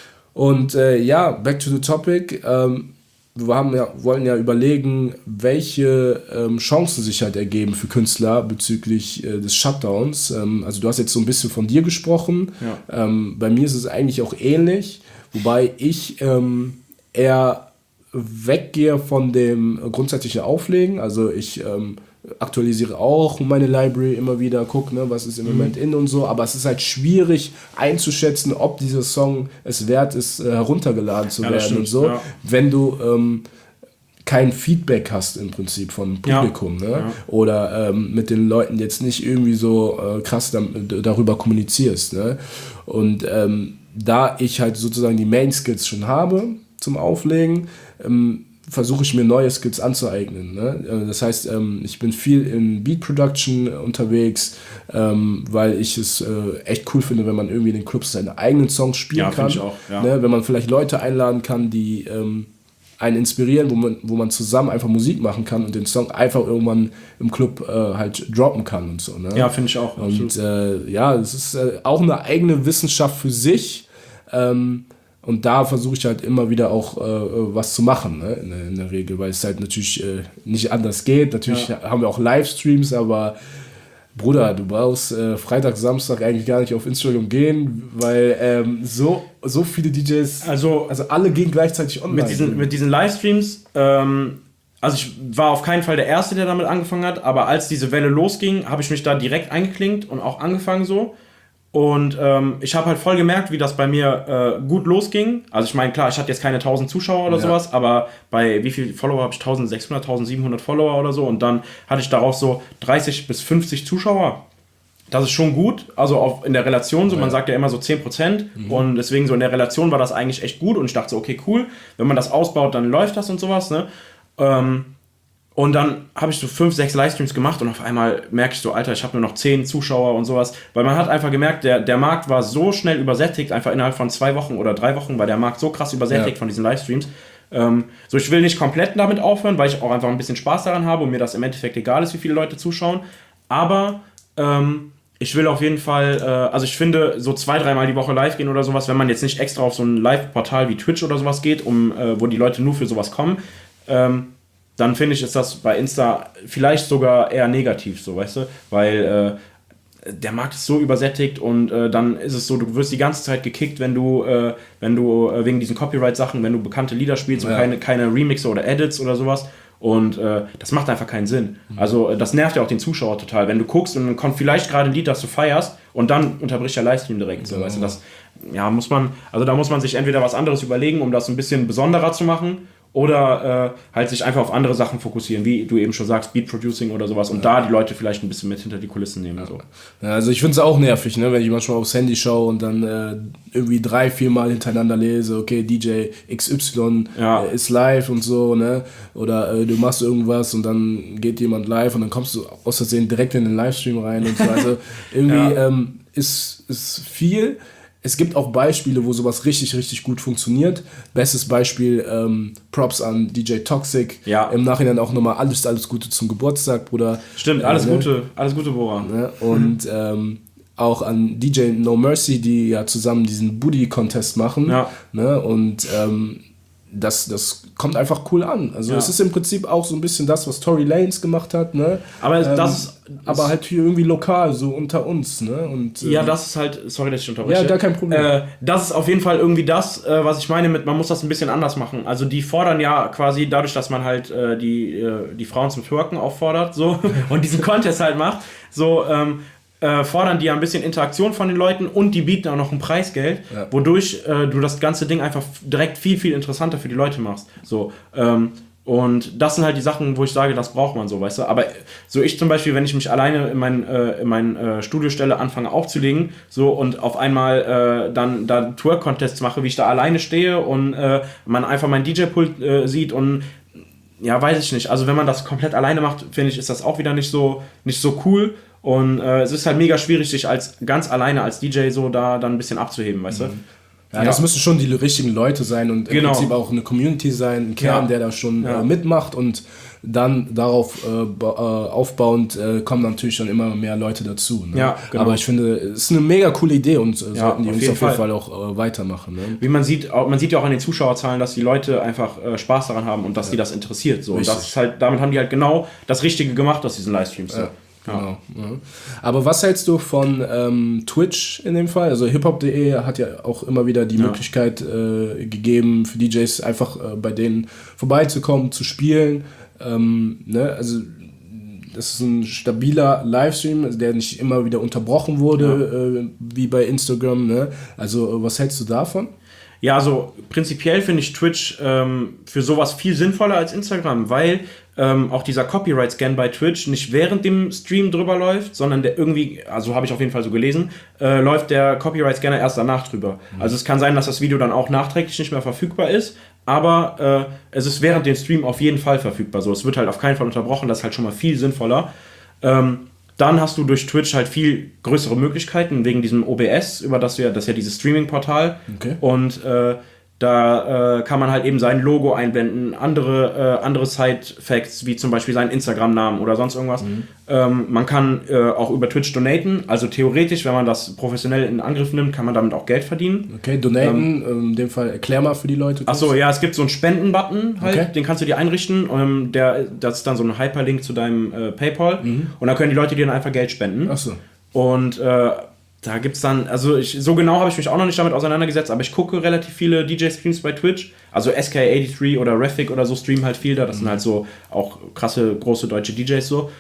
[SPEAKER 2] Und äh, ja, back to the topic. Ähm, wir haben ja, wollen ja überlegen, welche ähm, Chancen sich halt ergeben für Künstler bezüglich äh, des Shutdowns. Ähm, also du hast jetzt so ein bisschen von dir gesprochen.
[SPEAKER 1] Ja.
[SPEAKER 2] Ähm, bei mir ist es eigentlich auch ähnlich, wobei ich ähm, eher weggehe von dem grundsätzlichen Auflegen. Also ich ähm, aktualisiere auch meine Library immer wieder, gucke, ne, was ist im Moment in und so, aber es ist halt schwierig einzuschätzen, ob dieser Song es wert ist, äh, heruntergeladen zu
[SPEAKER 1] Ja, das
[SPEAKER 2] werden und
[SPEAKER 1] stimmt,
[SPEAKER 2] so,
[SPEAKER 1] ja.
[SPEAKER 2] wenn du ähm, kein Feedback hast im Prinzip vom Publikum,
[SPEAKER 1] Ja,
[SPEAKER 2] ne?
[SPEAKER 1] ja.
[SPEAKER 2] Oder ähm, mit den Leuten jetzt nicht irgendwie so äh, krass dam- d- darüber kommunizierst, ne? Und ähm, da ich halt sozusagen die Main Skills schon habe zum Auflegen, ähm, versuche ich mir neue Skills anzueignen. Ne? Äh, Das heißt, ähm, ich bin viel in Beat Production unterwegs, ähm, weil ich es äh, echt cool finde, wenn man irgendwie in den Clubs seine eigenen Songs spielen
[SPEAKER 1] Ja,
[SPEAKER 2] kann.
[SPEAKER 1] find ich auch, ja.
[SPEAKER 2] Ne? Wenn man vielleicht Leute einladen kann, die ähm, einen inspirieren, wo man, wo man zusammen einfach Musik machen kann und den Song einfach irgendwann im Club äh, halt droppen kann und so. Ne?
[SPEAKER 1] Ja, finde ich auch.
[SPEAKER 2] Und äh, ja, es ist äh, auch eine eigene Wissenschaft für sich. Ähm, und da versuche ich halt immer wieder auch äh, was zu machen, ne? in, der- in der Regel, weil es halt natürlich äh, nicht anders geht. Natürlich
[SPEAKER 1] Ja.
[SPEAKER 2] haben wir auch Livestreams, aber Bruder, du brauchst äh, Freitag, Samstag eigentlich gar nicht auf Instagram gehen, weil ähm, so, so viele D Js,
[SPEAKER 1] Also,
[SPEAKER 2] also alle gehen gleichzeitig online.
[SPEAKER 1] mit diesen, mit diesen Livestreams, ähm, also ich war auf keinen Fall der Erste, der damit angefangen hat, aber als diese Welle losging, habe ich mich da direkt eingeklinkt und auch angefangen so. Und ähm, ich habe halt voll gemerkt, wie das bei mir äh, gut losging. Also ich meine, klar, ich hatte jetzt keine tausend Zuschauer oder
[SPEAKER 2] Ja.
[SPEAKER 1] sowas, aber bei wie viel Follower habe ich? eintausendsechshundert, eintausendsiebenhundert Follower oder so. Und dann hatte ich darauf so dreißig bis fünfzig Zuschauer. Das ist schon gut, also auf, in der Relation, so man sagt ja immer so zehn Prozent und deswegen so in der Relation war das eigentlich echt gut und ich dachte so, okay, cool, wenn man das ausbaut, dann läuft das und sowas, ne? Ähm, und dann habe ich so fünf, sechs Livestreams gemacht und auf einmal merke ich so, Alter, ich habe nur noch zehn Zuschauer und sowas, weil man hat einfach gemerkt, der, der Markt war so schnell übersättigt, einfach innerhalb von zwei Wochen oder drei Wochen war der Markt so krass übersättigt
[SPEAKER 2] Ja.
[SPEAKER 1] von diesen Livestreams. Ähm, so, ich will nicht komplett damit aufhören, weil ich auch einfach ein bisschen Spaß daran habe und mir das im Endeffekt egal ist, wie viele Leute zuschauen, aber ähm, ich will auf jeden Fall, äh, also ich finde, so zwei, dreimal die Woche live gehen oder sowas, wenn man jetzt nicht extra auf so ein Live-Portal wie Twitch oder sowas geht, um, äh, wo die Leute nur für sowas kommen, ähm, dann finde ich, ist das bei Insta vielleicht sogar eher negativ, so, weißt du, weil äh, der Markt ist so übersättigt und äh, dann ist es so, du wirst die ganze Zeit gekickt, wenn du, äh, wenn du äh, wegen diesen Copyright-Sachen, wenn du bekannte Lieder spielst und
[SPEAKER 2] Ja.
[SPEAKER 1] keine, keine Remixe oder Edits oder sowas. Und äh, das macht einfach keinen Sinn. Also äh, das nervt ja auch den Zuschauer total. Wenn du guckst und dann kommt vielleicht gerade ein Lied, das du feierst und dann unterbricht der Livestream direkt. So,
[SPEAKER 2] Ja.
[SPEAKER 1] weißt du, das, ja, muss man, also da muss man sich entweder was anderes überlegen, um das ein bisschen besonderer zu machen, oder äh, halt sich einfach auf andere Sachen fokussieren, wie du eben schon sagst, Beat Producing oder sowas und da die Leute vielleicht ein bisschen mit hinter die Kulissen nehmen. So.
[SPEAKER 2] Ja, also ich finde es auch nervig, ne, wenn ich manchmal aufs Handy schaue und dann äh, irgendwie drei, vier Mal hintereinander lese, okay, D J X Y
[SPEAKER 1] Ja.
[SPEAKER 2] äh, ist live und so, ne? Oder äh, du machst irgendwas und dann geht jemand live und dann kommst du aus Versehen direkt in den Livestream rein und so. Also irgendwie
[SPEAKER 1] Ja.
[SPEAKER 2] ähm, ist, ist viel. Es gibt auch Beispiele, wo sowas richtig, richtig gut funktioniert. Bestes Beispiel, ähm, Props an D J Toxic.
[SPEAKER 1] Ja.
[SPEAKER 2] Im Nachhinein auch nochmal alles, alles Gute zum Geburtstag, Bruder.
[SPEAKER 1] Stimmt,
[SPEAKER 2] Äh,
[SPEAKER 1] alles
[SPEAKER 2] ne?
[SPEAKER 1] Gute, alles Gute, Bora.
[SPEAKER 2] Ne? Und ähm, auch an D J No Mercy, die ja zusammen diesen Booty-Contest machen.
[SPEAKER 1] Ja.
[SPEAKER 2] Ne? Und ähm, das, das kommt einfach cool an. Also
[SPEAKER 1] Ja.
[SPEAKER 2] es ist im Prinzip auch so ein bisschen das, was Tory Lanez gemacht hat. Ne?
[SPEAKER 1] Aber
[SPEAKER 2] Ähm,
[SPEAKER 1] das ist,
[SPEAKER 2] aber halt hier irgendwie lokal, so unter uns. Ne? Und,
[SPEAKER 1] ja,
[SPEAKER 2] ähm,
[SPEAKER 1] das ist halt, sorry, dass ich unterbreche.
[SPEAKER 2] Ja, gar kein Problem.
[SPEAKER 1] Äh, das ist auf jeden Fall irgendwie das, äh, was ich meine mit, man muss das ein bisschen anders machen. Also die fordern ja quasi dadurch, dass man halt äh, die, äh, die Frauen zum Twerken auffordert, so, und diesen Contest halt macht, so, ähm, äh, fordern die ja ein bisschen Interaktion von den Leuten und die bieten auch noch ein Preisgeld,
[SPEAKER 2] Ja.
[SPEAKER 1] wodurch äh, du das ganze Ding einfach f- direkt viel, viel interessanter für die Leute machst. So, ähm, und das sind halt die Sachen, wo ich sage, das braucht man so, weißt du. Aber so ich zum Beispiel, wenn ich mich alleine in mein, äh, in mein äh, Studio stelle, anfange aufzulegen, so und auf einmal äh, dann da Twerk-Contests mache, wie ich da alleine stehe und äh, man einfach mein D J-Pult äh, sieht und ja, weiß ich nicht. Also wenn man das komplett alleine macht, finde ich, ist das auch wieder nicht so, nicht so cool. Und äh, es ist halt mega schwierig, sich als ganz alleine als D J so da dann ein bisschen abzuheben, weißt du?
[SPEAKER 2] Ja, ja, das müssen schon die richtigen Leute sein und im
[SPEAKER 1] genau.
[SPEAKER 2] Prinzip auch eine Community sein, ein Kern, ja. der da schon ja. äh, mitmacht und dann darauf äh, ba- äh, aufbauend äh, kommen natürlich dann immer mehr Leute dazu. Ne?
[SPEAKER 1] Ja, genau.
[SPEAKER 2] Aber ich finde, es ist eine mega coole Idee und äh,
[SPEAKER 1] ja,
[SPEAKER 2] sollten die
[SPEAKER 1] auf
[SPEAKER 2] Jungs
[SPEAKER 1] jeden
[SPEAKER 2] auf jeden
[SPEAKER 1] Fall,
[SPEAKER 2] Fall auch äh, weitermachen. Ne?
[SPEAKER 1] Wie man sieht, auch, man sieht ja auch an den Zuschauerzahlen, dass die Leute einfach äh, Spaß daran haben und dass ja. die das interessiert. So. Und das ist halt, damit haben die halt genau das Richtige gemacht aus diesen Livestreams. So.
[SPEAKER 2] Ja. Genau. Ja. Aber was hältst du von ähm, Twitch in dem Fall? Also hiphop punkt de hat ja auch immer wieder die ja. Möglichkeit äh, gegeben, für D Js einfach äh, bei denen vorbeizukommen, zu spielen. Ähm, ne? Also das ist ein stabiler Livestream, also der nicht immer wieder unterbrochen wurde, ja. äh, wie bei Instagram. Ne? Also was hältst du davon?
[SPEAKER 1] Ja, also prinzipiell finde ich Twitch ähm, für sowas viel sinnvoller als Instagram, weil ähm, auch dieser Copyright-Scan bei Twitch nicht während dem Stream drüber läuft, sondern der irgendwie, also habe ich auf jeden Fall so gelesen, äh, läuft der Copyright-Scanner erst danach drüber. Mhm. Also es kann sein, dass das Video dann auch nachträglich nicht mehr verfügbar ist, aber äh, es ist während dem Stream auf jeden Fall verfügbar. So, es wird halt auf keinen Fall unterbrochen, das ist halt schon mal viel sinnvoller. Ähm, Dann hast du durch Twitch halt viel größere Möglichkeiten, wegen diesem O B S, über das wir, das ist ja dieses Streaming-Portal.
[SPEAKER 2] Okay.
[SPEAKER 1] Und äh, da äh, kann man halt eben sein Logo einblenden, andere, äh, andere Side-Facts, wie zum Beispiel seinen Instagram-Namen oder sonst irgendwas. Mhm. Ähm, man kann äh, auch über Twitch donaten, also theoretisch, wenn man das professionell in Angriff nimmt, kann man damit auch Geld verdienen.
[SPEAKER 2] Okay, donaten, ähm, in dem Fall erklär mal für die Leute.
[SPEAKER 1] Achso, ja, es gibt so einen Spenden-Button halt, okay. den kannst du dir einrichten. Ähm, der, das ist dann so ein Hyperlink zu deinem äh, PayPal. Mhm. Und da können die Leute dir dann einfach Geld spenden.
[SPEAKER 2] Achso.
[SPEAKER 1] Und äh, da gibt's dann, also ich, so genau habe ich mich auch noch nicht damit auseinandergesetzt, aber ich gucke relativ viele D J-Streams bei Twitch. Also S K dreiundachtzig oder Refik oder so streamen halt viel da. Das mhm. sind halt so auch krasse, große deutsche D Js so.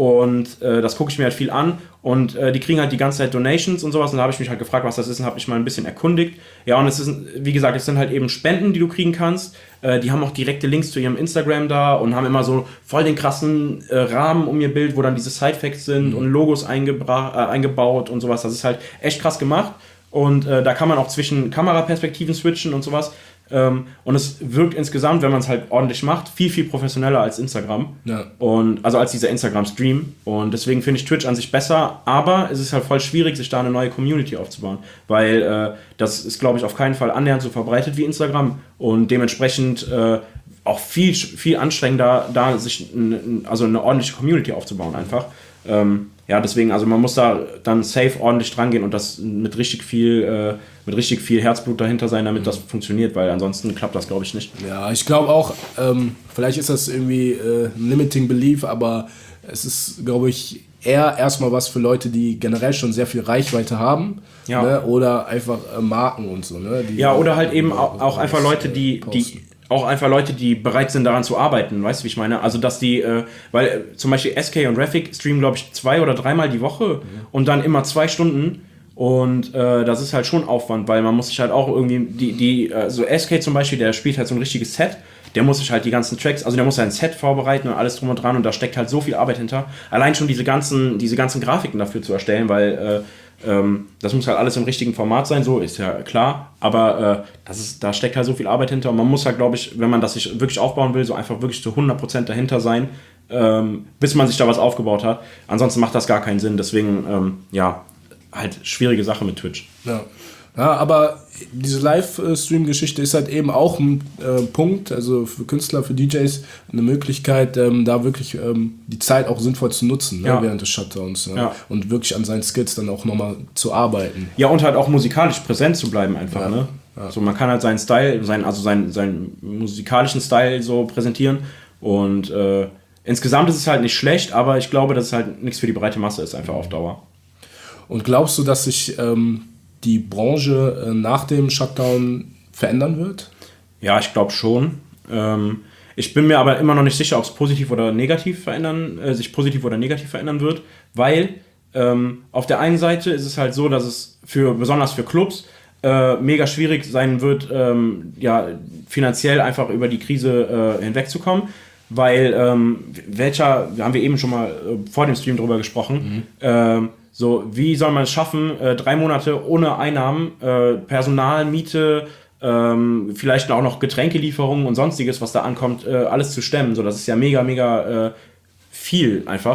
[SPEAKER 1] Und äh, das gucke ich mir halt viel an. Und äh, die kriegen halt die ganze Zeit Donations und sowas. Und da habe ich mich halt gefragt, was das ist, und habe mich mal ein bisschen erkundigt. Ja, und es ist, wie gesagt, es sind halt eben Spenden, die du kriegen kannst. Äh, die haben auch direkte Links zu ihrem Instagram da und haben immer so voll den krassen äh, Rahmen um ihr Bild, wo dann diese Side-Facts sind mhm. und Logos eingebra- äh, eingebaut und sowas. Das ist halt echt krass gemacht. Und äh, da kann man auch zwischen Kameraperspektiven switchen und sowas. Ähm, und es wirkt insgesamt, wenn man es halt ordentlich macht, viel, viel professioneller als Instagram.
[SPEAKER 2] Ja.
[SPEAKER 1] Und, also als dieser Instagram-Stream. Und deswegen finde ich Twitch an sich besser, aber es ist halt voll schwierig, sich da eine neue Community aufzubauen. Weil äh, das ist, glaube ich, auf keinen Fall annähernd so verbreitet wie Instagram. Und dementsprechend äh, auch viel, viel anstrengender, da sich n, also eine ordentliche Community aufzubauen einfach. Ähm, ja, deswegen, also man muss da dann safe ordentlich dran gehen und das mit richtig viel, äh, mit richtig viel Herzblut dahinter sein, damit mhm. das funktioniert, weil ansonsten klappt das, glaube ich, nicht.
[SPEAKER 2] Ja, ich glaube auch, ähm, vielleicht ist das irgendwie äh, ein limiting belief, aber es ist, glaube ich, eher erstmal was für Leute, die generell schon sehr viel Reichweite haben, ja. ne? Oder einfach äh, Marken und so. Ne? Die,
[SPEAKER 1] ja, oder halt eben auch, auch einfach Leute, die, die auch einfach Leute, die bereit sind, daran zu arbeiten, weißt du, wie ich meine? Also, dass die, äh, weil äh, zum Beispiel S K und Refik streamen, glaube ich, zwei oder dreimal die Woche mhm. und dann immer zwei Stunden und äh, das ist halt schon Aufwand, weil man muss sich halt auch irgendwie, die, die, äh, so S K zum Beispiel, der spielt halt so ein richtiges Set, der muss sich halt die ganzen Tracks, also der muss sein Set vorbereiten und alles drum und dran und da steckt halt so viel Arbeit hinter, allein schon diese ganzen, diese ganzen Grafiken dafür zu erstellen, weil, äh, Ähm, das muss halt alles im richtigen Format sein, so ist ja klar, aber äh, das ist, da steckt halt so viel Arbeit hinter und man muss halt, glaube ich, wenn man das sich wirklich aufbauen will, so einfach wirklich zu hundert Prozent dahinter sein, ähm, bis man sich da was aufgebaut hat. Ansonsten macht das gar keinen Sinn, deswegen, ähm, ja, halt schwierige Sache mit Twitch.
[SPEAKER 2] Ja. Ja, aber diese Livestream-Geschichte ist halt eben auch ein äh, Punkt, also für Künstler, für D Js eine Möglichkeit, ähm, da wirklich ähm, die Zeit auch sinnvoll zu nutzen, ne,
[SPEAKER 1] ja.
[SPEAKER 2] während des Shutdowns. Ja,
[SPEAKER 1] ja.
[SPEAKER 2] Und wirklich an seinen Skills dann auch nochmal zu arbeiten.
[SPEAKER 1] Ja, und halt auch musikalisch präsent zu bleiben einfach,
[SPEAKER 2] ja.
[SPEAKER 1] ne?
[SPEAKER 2] Ja.
[SPEAKER 1] So, man kann halt seinen Style, sein, also seinen, seinen musikalischen Style so präsentieren und äh, insgesamt ist es halt nicht schlecht, aber ich glaube, dass es halt nichts für die breite Masse ist, einfach auf Dauer.
[SPEAKER 2] Und glaubst du, dass sich ähm, die Branche äh, nach dem Shutdown verändern wird?
[SPEAKER 1] Ja, ich glaube schon. Ähm, ich bin mir aber immer noch nicht sicher, ob es positiv oder negativ verändern, äh, sich positiv oder negativ verändern wird, weil ähm, auf der einen Seite ist es halt so, dass es für besonders für Clubs äh, mega schwierig sein wird, ähm, ja, finanziell einfach über die Krise äh, hinwegzukommen, weil ähm, welcher, haben wir eben schon mal äh, vor dem Stream drüber gesprochen, mhm. ähm, so, wie soll man es schaffen, äh, drei Monate ohne Einnahmen, äh, Personal, Miete, ähm, vielleicht auch noch Getränkelieferungen und sonstiges, was da ankommt, äh, alles zu stemmen. So, das ist ja mega, mega äh, viel einfach.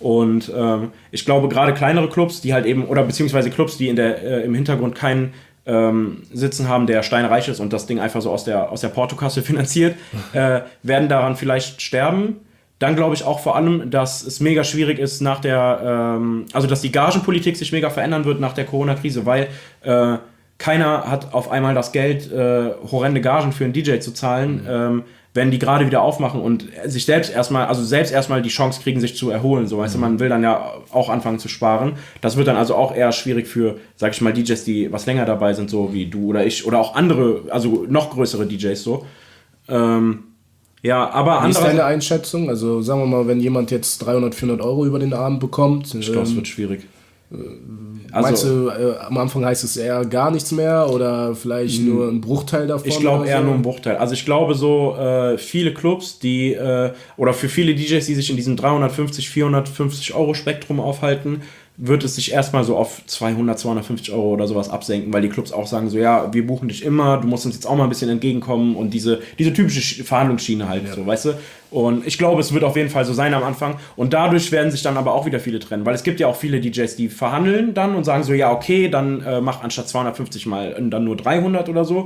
[SPEAKER 1] Und ähm, ich glaube, gerade kleinere Clubs, die halt eben, oder beziehungsweise Clubs, die in der, äh, im Hintergrund keinen ähm, Sitzen haben, der steinreich ist und das Ding einfach so aus der, aus der Portokasse finanziert, äh, werden daran vielleicht sterben. Dann glaube ich auch vor allem, dass es mega schwierig ist nach der, ähm, also dass die Gagenpolitik sich mega verändern wird nach der Corona-Krise, weil äh, keiner hat auf einmal das Geld, äh, horrende Gagen für einen D J zu zahlen, mhm. ähm, wenn die gerade wieder aufmachen und sich selbst erstmal, also selbst erstmal die Chance kriegen, sich zu erholen. So, weißt mhm. du, man will dann ja auch anfangen zu sparen. Das wird dann also auch eher schwierig für, sag ich mal, D Js, die was länger dabei sind, so wie du oder ich, oder auch andere, also noch größere D Js so. Ähm, ja, aber
[SPEAKER 2] Wie ist deine Einschätzung? Also sagen wir mal, wenn jemand jetzt dreihundert, vierhundert Euro über den Abend bekommt.
[SPEAKER 1] Ich glaube, es wird schwierig.
[SPEAKER 2] Also, meinst du, äh, am Anfang heißt es eher gar nichts mehr oder vielleicht mh. nur ein Bruchteil davon?
[SPEAKER 1] Ich glaube eher so? nur ein Bruchteil. Also ich glaube so, äh, viele Clubs, die, äh, oder für viele D Js, die sich in diesem dreihundertfünfzig, vierhundertfünfzig Euro Spektrum aufhalten, wird es sich erstmal so auf zweihundert, zweihundertfünfzig Euro oder sowas absenken, weil die Clubs auch sagen so, ja, wir buchen dich immer, du musst uns jetzt auch mal ein bisschen entgegenkommen und diese, diese typische Verhandlungsschiene halt, ja. so, weißt du? Und ich glaube, es wird auf jeden Fall so sein am Anfang und dadurch werden sich dann aber auch wieder viele trennen, weil es gibt ja auch viele D Js, die verhandeln dann und sagen so, ja, okay, dann äh, mach anstatt zweihundertfünfzig mal dann nur dreihundert oder so.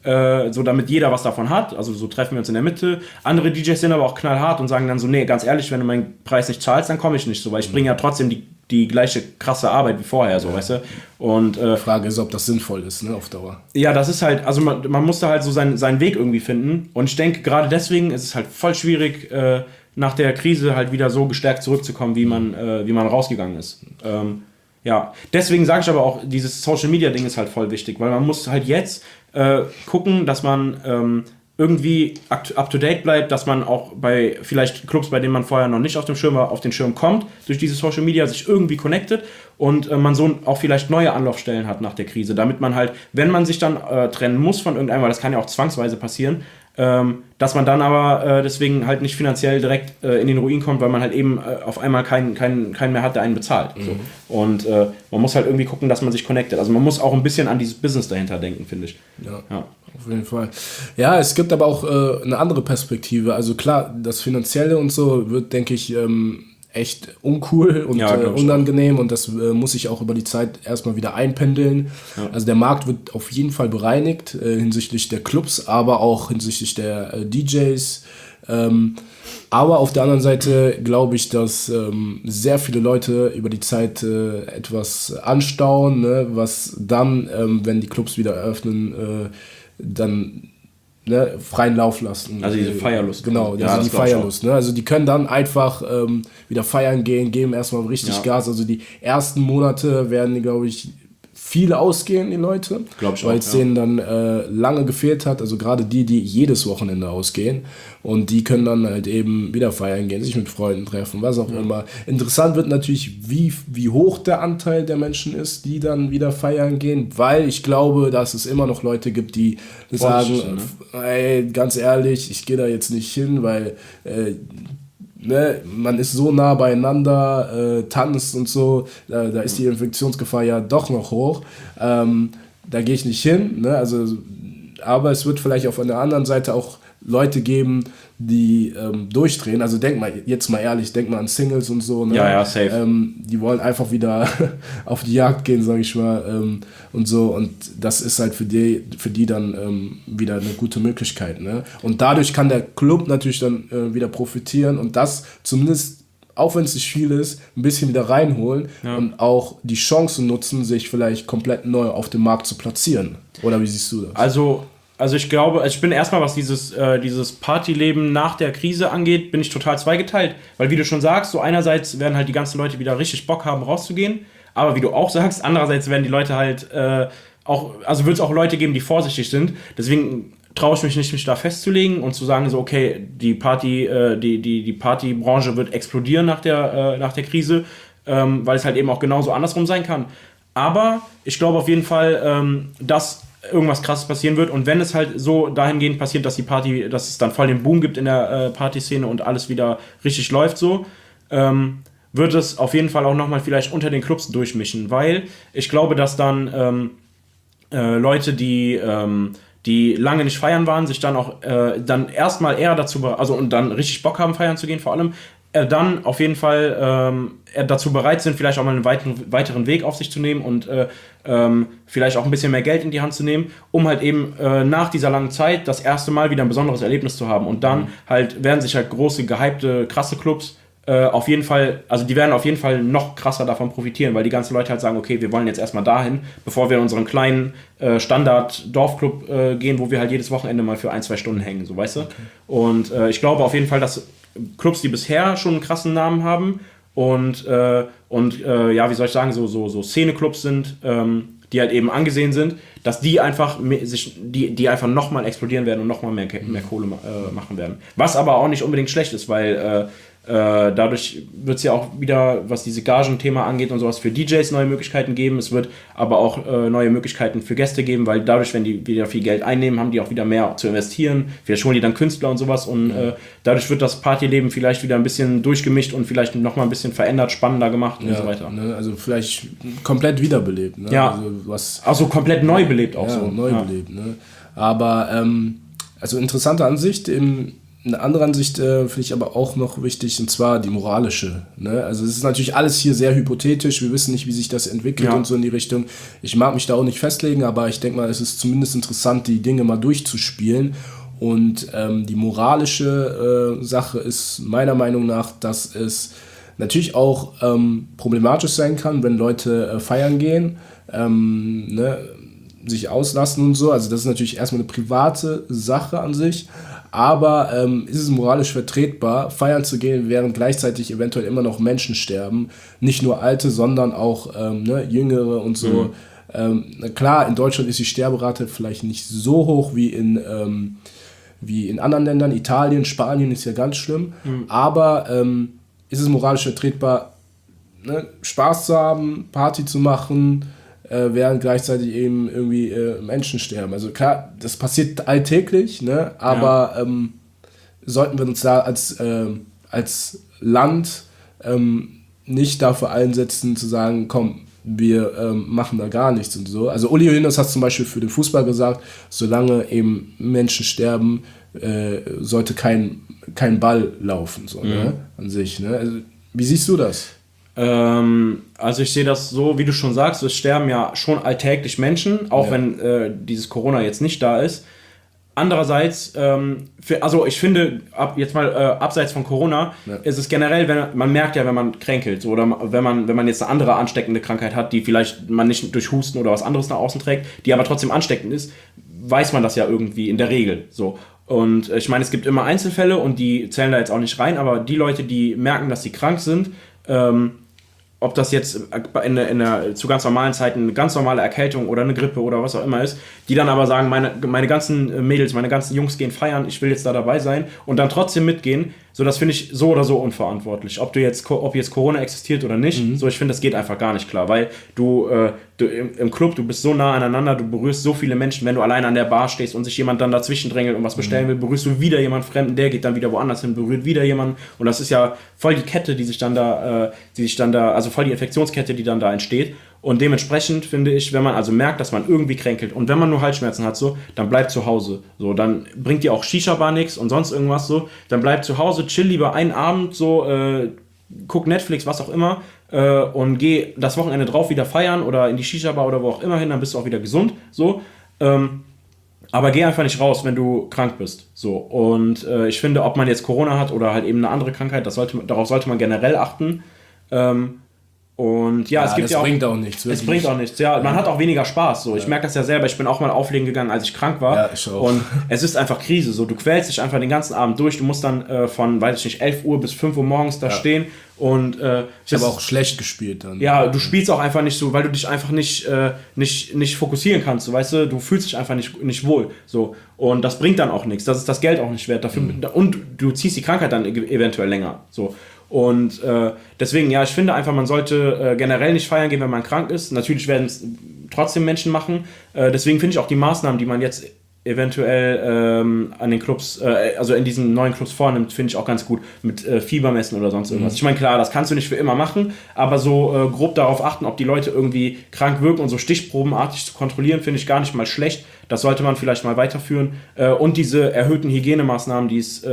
[SPEAKER 1] So damit jeder was davon hat, also so treffen wir uns in der Mitte. Andere D Js sind aber auch knallhart und sagen dann so, nee, ganz ehrlich, wenn du meinen Preis nicht zahlst, dann komme ich nicht so, weil ich bringe ja trotzdem die, die gleiche krasse Arbeit wie vorher, so, ja. weißt du. Und, äh,
[SPEAKER 2] die Frage ist, ob das sinnvoll ist, ne, auf Dauer.
[SPEAKER 1] Ja, das ist halt, also man, man muss da halt so seinen, seinen Weg irgendwie finden und ich denke, gerade deswegen ist es halt voll schwierig, äh, nach der Krise halt wieder so gestärkt zurückzukommen, wie man, äh, wie man rausgegangen ist. Ähm, ja, deswegen sage ich aber auch, dieses Social-Media-Ding ist halt voll wichtig, weil man muss halt jetzt äh, gucken, dass man ähm, irgendwie up-to-date bleibt, dass man auch bei vielleicht Clubs, bei denen man vorher noch nicht auf dem Schirm war, auf den Schirm kommt, durch diese Social-Media sich irgendwie connectet und äh, man so auch vielleicht neue Anlaufstellen hat nach der Krise, damit man halt, wenn man sich dann äh, trennen muss von irgendeinem, weil das kann ja auch zwangsweise passieren, Ähm, dass man dann aber äh, deswegen halt nicht finanziell direkt äh, in den Ruin kommt, weil man halt eben äh, auf einmal keinen keinen keinen mehr hat, der einen bezahlt. Mhm. So. Und äh, man muss halt irgendwie gucken, dass man sich connectet. Also man muss auch ein bisschen an dieses Business dahinter denken, finde ich.
[SPEAKER 2] Ja, ja, auf jeden Fall. Ja, es gibt aber auch äh, eine andere Perspektive. Also klar, das Finanzielle und so wird, denke ich, ähm, echt uncool und ja, äh, unangenehm und das äh, muss sich auch über die Zeit erstmal wieder einpendeln. Ja. Also der Markt wird auf jeden Fall bereinigt äh, hinsichtlich der Clubs, aber auch hinsichtlich der äh, D Js. Ähm, aber auf der anderen Seite glaube ich, dass ähm, sehr viele Leute über die Zeit äh, etwas anstauen, ne, was dann, ähm, wenn die Clubs wieder eröffnen, äh, dann Ne, freien Lauf lassen.
[SPEAKER 1] Also diese Feierlust.
[SPEAKER 2] Genau, ja, also die Feierlust. Ne? Also die können dann einfach ähm, wieder feiern gehen, geben erstmal richtig ja. Gas. Also die ersten Monate werden, glaube ich, viele ausgehen, die Leute.
[SPEAKER 1] Glaube ich auch,
[SPEAKER 2] weil es ja. denen dann äh, lange gefehlt hat. Also gerade die, die jedes Wochenende ausgehen. Und die können dann halt eben wieder feiern gehen, sich mit Freunden treffen, was auch ja. immer. Interessant wird natürlich, wie, wie hoch der Anteil der Menschen ist, die dann wieder feiern gehen. Weil ich glaube, dass es immer noch Leute gibt, die sagen, ne? ey, ganz ehrlich, ich gehe da jetzt nicht hin, weil... Äh, Ne, man ist so nah beieinander, äh, tanzt und so, da, da ist die Infektionsgefahr ja doch noch hoch. Ähm, da gehe ich nicht hin. Ne? Also, aber es wird vielleicht auf einer anderen Seite auch Leute geben, die ähm, durchdrehen. Also denk mal, jetzt mal ehrlich, denk mal an Singles und so. Ne?
[SPEAKER 1] Ja, ja, safe.
[SPEAKER 2] Ähm, die wollen einfach wieder auf die Jagd gehen, sag ich mal. Ähm, und so. Und das ist halt für die, für die dann ähm, wieder eine gute Möglichkeit. Ne? Und dadurch kann der Club natürlich dann äh, wieder profitieren und das zumindest, auch wenn es nicht viel ist, ein bisschen wieder reinholen ja. und auch die Chancen nutzen, sich vielleicht komplett neu auf dem Markt zu platzieren. Oder wie siehst du das?
[SPEAKER 1] Also... Also ich glaube, also ich bin erstmal, was dieses, äh, dieses Partyleben nach der Krise angeht, bin ich total zweigeteilt. Weil wie du schon sagst, so einerseits werden halt die ganzen Leute wieder richtig Bock haben, rauszugehen. Aber wie du auch sagst, andererseits werden die Leute halt äh, auch, also wird es auch Leute geben, die vorsichtig sind. Deswegen traue ich mich nicht, mich da festzulegen und zu sagen, so okay, die Party, äh, die, die, die Partybranche wird explodieren nach der, äh, nach der Krise, ähm, weil es halt eben auch genauso andersrum sein kann. Aber ich glaube auf jeden Fall, ähm, dass irgendwas Krasses passieren wird und wenn es halt so dahingehend passiert, dass die Party, dass es dann voll den Boom gibt in der äh, Partyszene und alles wieder richtig läuft so, ähm, wird es auf jeden Fall auch nochmal vielleicht unter den Clubs durchmischen, weil ich glaube, dass dann ähm, äh, Leute, die ähm, die lange nicht feiern waren, sich dann auch äh, dann erstmal eher dazu, also und dann richtig Bock haben, feiern zu gehen vor allem, äh, dann auf jeden Fall ähm, dazu bereit sind, vielleicht auch mal einen weiteren, weiteren Weg auf sich zu nehmen und äh, ähm, vielleicht auch ein bisschen mehr Geld in die Hand zu nehmen, um halt eben äh, nach dieser langen Zeit das erste Mal wieder ein besonderes Erlebnis zu haben. Und dann mhm. halt werden sich halt große, gehypte, krasse Clubs äh, auf jeden Fall, also die werden auf jeden Fall noch krasser davon profitieren, weil die ganzen Leute halt sagen, okay, wir wollen jetzt erstmal dahin, bevor wir in unseren kleinen äh, Standard-Dorfclub äh, gehen, wo wir halt jedes Wochenende mal für ein, zwei Stunden hängen, so weißt du. Okay. Und äh, ich glaube auf jeden Fall, dass Clubs, die bisher schon einen krassen Namen haben und, äh, und äh, ja, wie soll ich sagen, so, so, so Szene-Clubs sind, ähm, die halt eben angesehen sind, dass die einfach sich, die, die einfach nochmal explodieren werden und nochmal mehr, mehr Kohle äh, machen werden. Was aber auch nicht unbedingt schlecht ist, weil äh, Äh, dadurch wird es ja auch wieder, was diese Gagen-Thema angeht und sowas, für D Js neue Möglichkeiten geben. Es wird aber auch äh, neue Möglichkeiten für Gäste geben, weil dadurch, wenn die wieder viel Geld einnehmen, haben die auch wieder mehr zu investieren. Vielleicht holen die dann Künstler und sowas und äh, dadurch wird das Partyleben vielleicht wieder ein bisschen durchgemischt und vielleicht nochmal ein bisschen verändert, spannender gemacht und
[SPEAKER 2] ja,
[SPEAKER 1] so weiter.
[SPEAKER 2] Ne, also vielleicht komplett wiederbelebt. Ne?
[SPEAKER 1] Ja,
[SPEAKER 2] also, was,
[SPEAKER 1] also komplett neu belebt auch
[SPEAKER 2] ja,
[SPEAKER 1] so.
[SPEAKER 2] neu
[SPEAKER 1] ja.
[SPEAKER 2] belebt. Ne? Aber ähm, also interessante Ansicht im Eine andere Ansicht äh, finde ich aber auch noch wichtig, und zwar die moralische. Ne? Also es ist natürlich alles hier sehr hypothetisch, wir wissen nicht, wie sich das entwickelt ja. und so in die Richtung. Ich mag mich da auch nicht festlegen, aber ich denke mal, es ist zumindest interessant, die Dinge mal durchzuspielen. Und ähm, die moralische äh, Sache ist meiner Meinung nach, dass es natürlich auch ähm, problematisch sein kann, wenn Leute äh, feiern gehen, ähm, ne? sich auslassen und so. Also das ist natürlich erstmal eine private Sache an sich. Aber ähm, ist es moralisch vertretbar, feiern zu gehen, während gleichzeitig eventuell immer noch Menschen sterben? Nicht nur Alte, sondern auch ähm, ne, Jüngere und so. Mhm. Ähm, na klar, in Deutschland ist die Sterberate vielleicht nicht so hoch wie in, ähm, wie in anderen Ländern. Italien, Spanien ist ja ganz schlimm. Mhm. Aber ähm, ist es moralisch vertretbar, ne, Spaß zu haben, Party zu machen, Äh, während gleichzeitig eben irgendwie äh, Menschen sterben. Also klar, das passiert alltäglich, ne? Aber ja. ähm, sollten wir uns da als, äh, als Land ähm, nicht dafür einsetzen, zu sagen, komm, wir ähm, machen da gar nichts und so. Also Uli Hoeneß hat zum Beispiel für den Fußball gesagt, solange eben Menschen sterben, äh, sollte kein, kein Ball laufen, so, mhm. ne? An sich. Ne? Also, wie siehst du das?
[SPEAKER 1] Ähm, also ich sehe das so, wie du schon sagst, es sterben ja schon alltäglich Menschen, auch ja. wenn äh, dieses Corona jetzt nicht da ist. Andererseits, ähm, für, also ich finde, ab, jetzt mal äh, abseits von Corona, ja. ist es generell, wenn man merkt ja, wenn man kränkelt, so, oder wenn man, wenn man jetzt eine andere ansteckende Krankheit hat, die vielleicht man nicht durch Husten oder was anderes nach außen trägt, die aber trotzdem ansteckend ist, weiß man das ja irgendwie in der Regel so. Und ich meine, es gibt immer Einzelfälle und die zählen da jetzt auch nicht rein, aber die Leute, die merken, dass sie krank sind, ähm, ob das jetzt in der, in der, zu ganz normalen Zeiten eine ganz normale Erkältung oder eine Grippe oder was auch immer ist, die dann aber sagen, meine, meine ganzen Mädels, meine ganzen Jungs gehen feiern, ich will jetzt da dabei sein und dann trotzdem mitgehen, so das finde ich so oder so unverantwortlich. Ob du jetzt, ob jetzt Corona existiert oder nicht, mhm. so ich finde, das geht einfach gar nicht klar, weil du, äh, du im, im Club, du bist so nah aneinander, du berührst so viele Menschen, wenn du alleine an der Bar stehst und sich jemand dann dazwischen drängelt und was bestellen will, berührst du wieder jemanden Fremden, der geht dann wieder woanders hin, berührt wieder jemanden und das ist ja voll die Kette, die sich dann da, äh, die sich dann da, also voll die Infektionskette, die dann da entsteht. Und dementsprechend finde ich, wenn man also merkt, dass man irgendwie kränkelt und wenn man nur Halsschmerzen hat, so, dann bleibt zu Hause. So, dann bringt dir auch Shisha-Bar nichts und sonst irgendwas so. Dann bleibt zu Hause, chill lieber einen Abend so, äh, guck Netflix, was auch immer äh, und geh das Wochenende drauf wieder feiern oder in die Shisha-Bar oder wo auch immer hin, dann bist du auch wieder gesund. So, ähm, aber geh einfach nicht raus, wenn du krank bist. So, und äh, ich finde, ob man jetzt Corona hat oder halt eben eine andere Krankheit, das sollte, darauf sollte man generell achten. Ähm, Und ja,
[SPEAKER 2] ja,
[SPEAKER 1] es gibt
[SPEAKER 2] das
[SPEAKER 1] ja auch,
[SPEAKER 2] bringt auch nichts.
[SPEAKER 1] Es bringt auch nichts, ja. Man hat auch weniger Spaß. So. Ich ja. merke das ja selber. Ich bin auch mal auflegen gegangen, als ich krank war.
[SPEAKER 2] Ja, ich auch.
[SPEAKER 1] Und es ist einfach Krise. So. Du quälst dich einfach den ganzen Abend durch. Du musst dann äh, von, weiß ich nicht, elf Uhr bis fünf Uhr morgens da ja. stehen. Und, äh,
[SPEAKER 2] ich habe auch schlecht gespielt dann.
[SPEAKER 1] Ja, du spielst auch einfach nicht so, weil du dich einfach nicht, äh, nicht, nicht fokussieren kannst. So, weißt du, du fühlst dich einfach nicht, nicht wohl. So. Und das bringt dann auch nichts. Das ist das Geld auch nicht wert. Dafür, mhm. Und du ziehst die Krankheit dann eventuell länger. So. Und äh, deswegen, ja, ich finde einfach, man sollte äh, generell nicht feiern gehen, wenn man krank ist. Natürlich werden es trotzdem Menschen machen. Äh, deswegen finde ich auch die Maßnahmen, die man jetzt eventuell ähm, an den Clubs, äh, also in diesen neuen Clubs vornimmt, finde ich auch ganz gut. Mit äh, Fiebermessen oder sonst irgendwas. Mhm. Ich meine, klar, das kannst du nicht für immer machen, aber so äh, grob darauf achten, ob die Leute irgendwie krank wirken und so stichprobenartig zu kontrollieren, finde ich gar nicht mal schlecht. Das sollte man vielleicht mal weiterführen. Äh, und diese erhöhten Hygienemaßnahmen, die es, äh,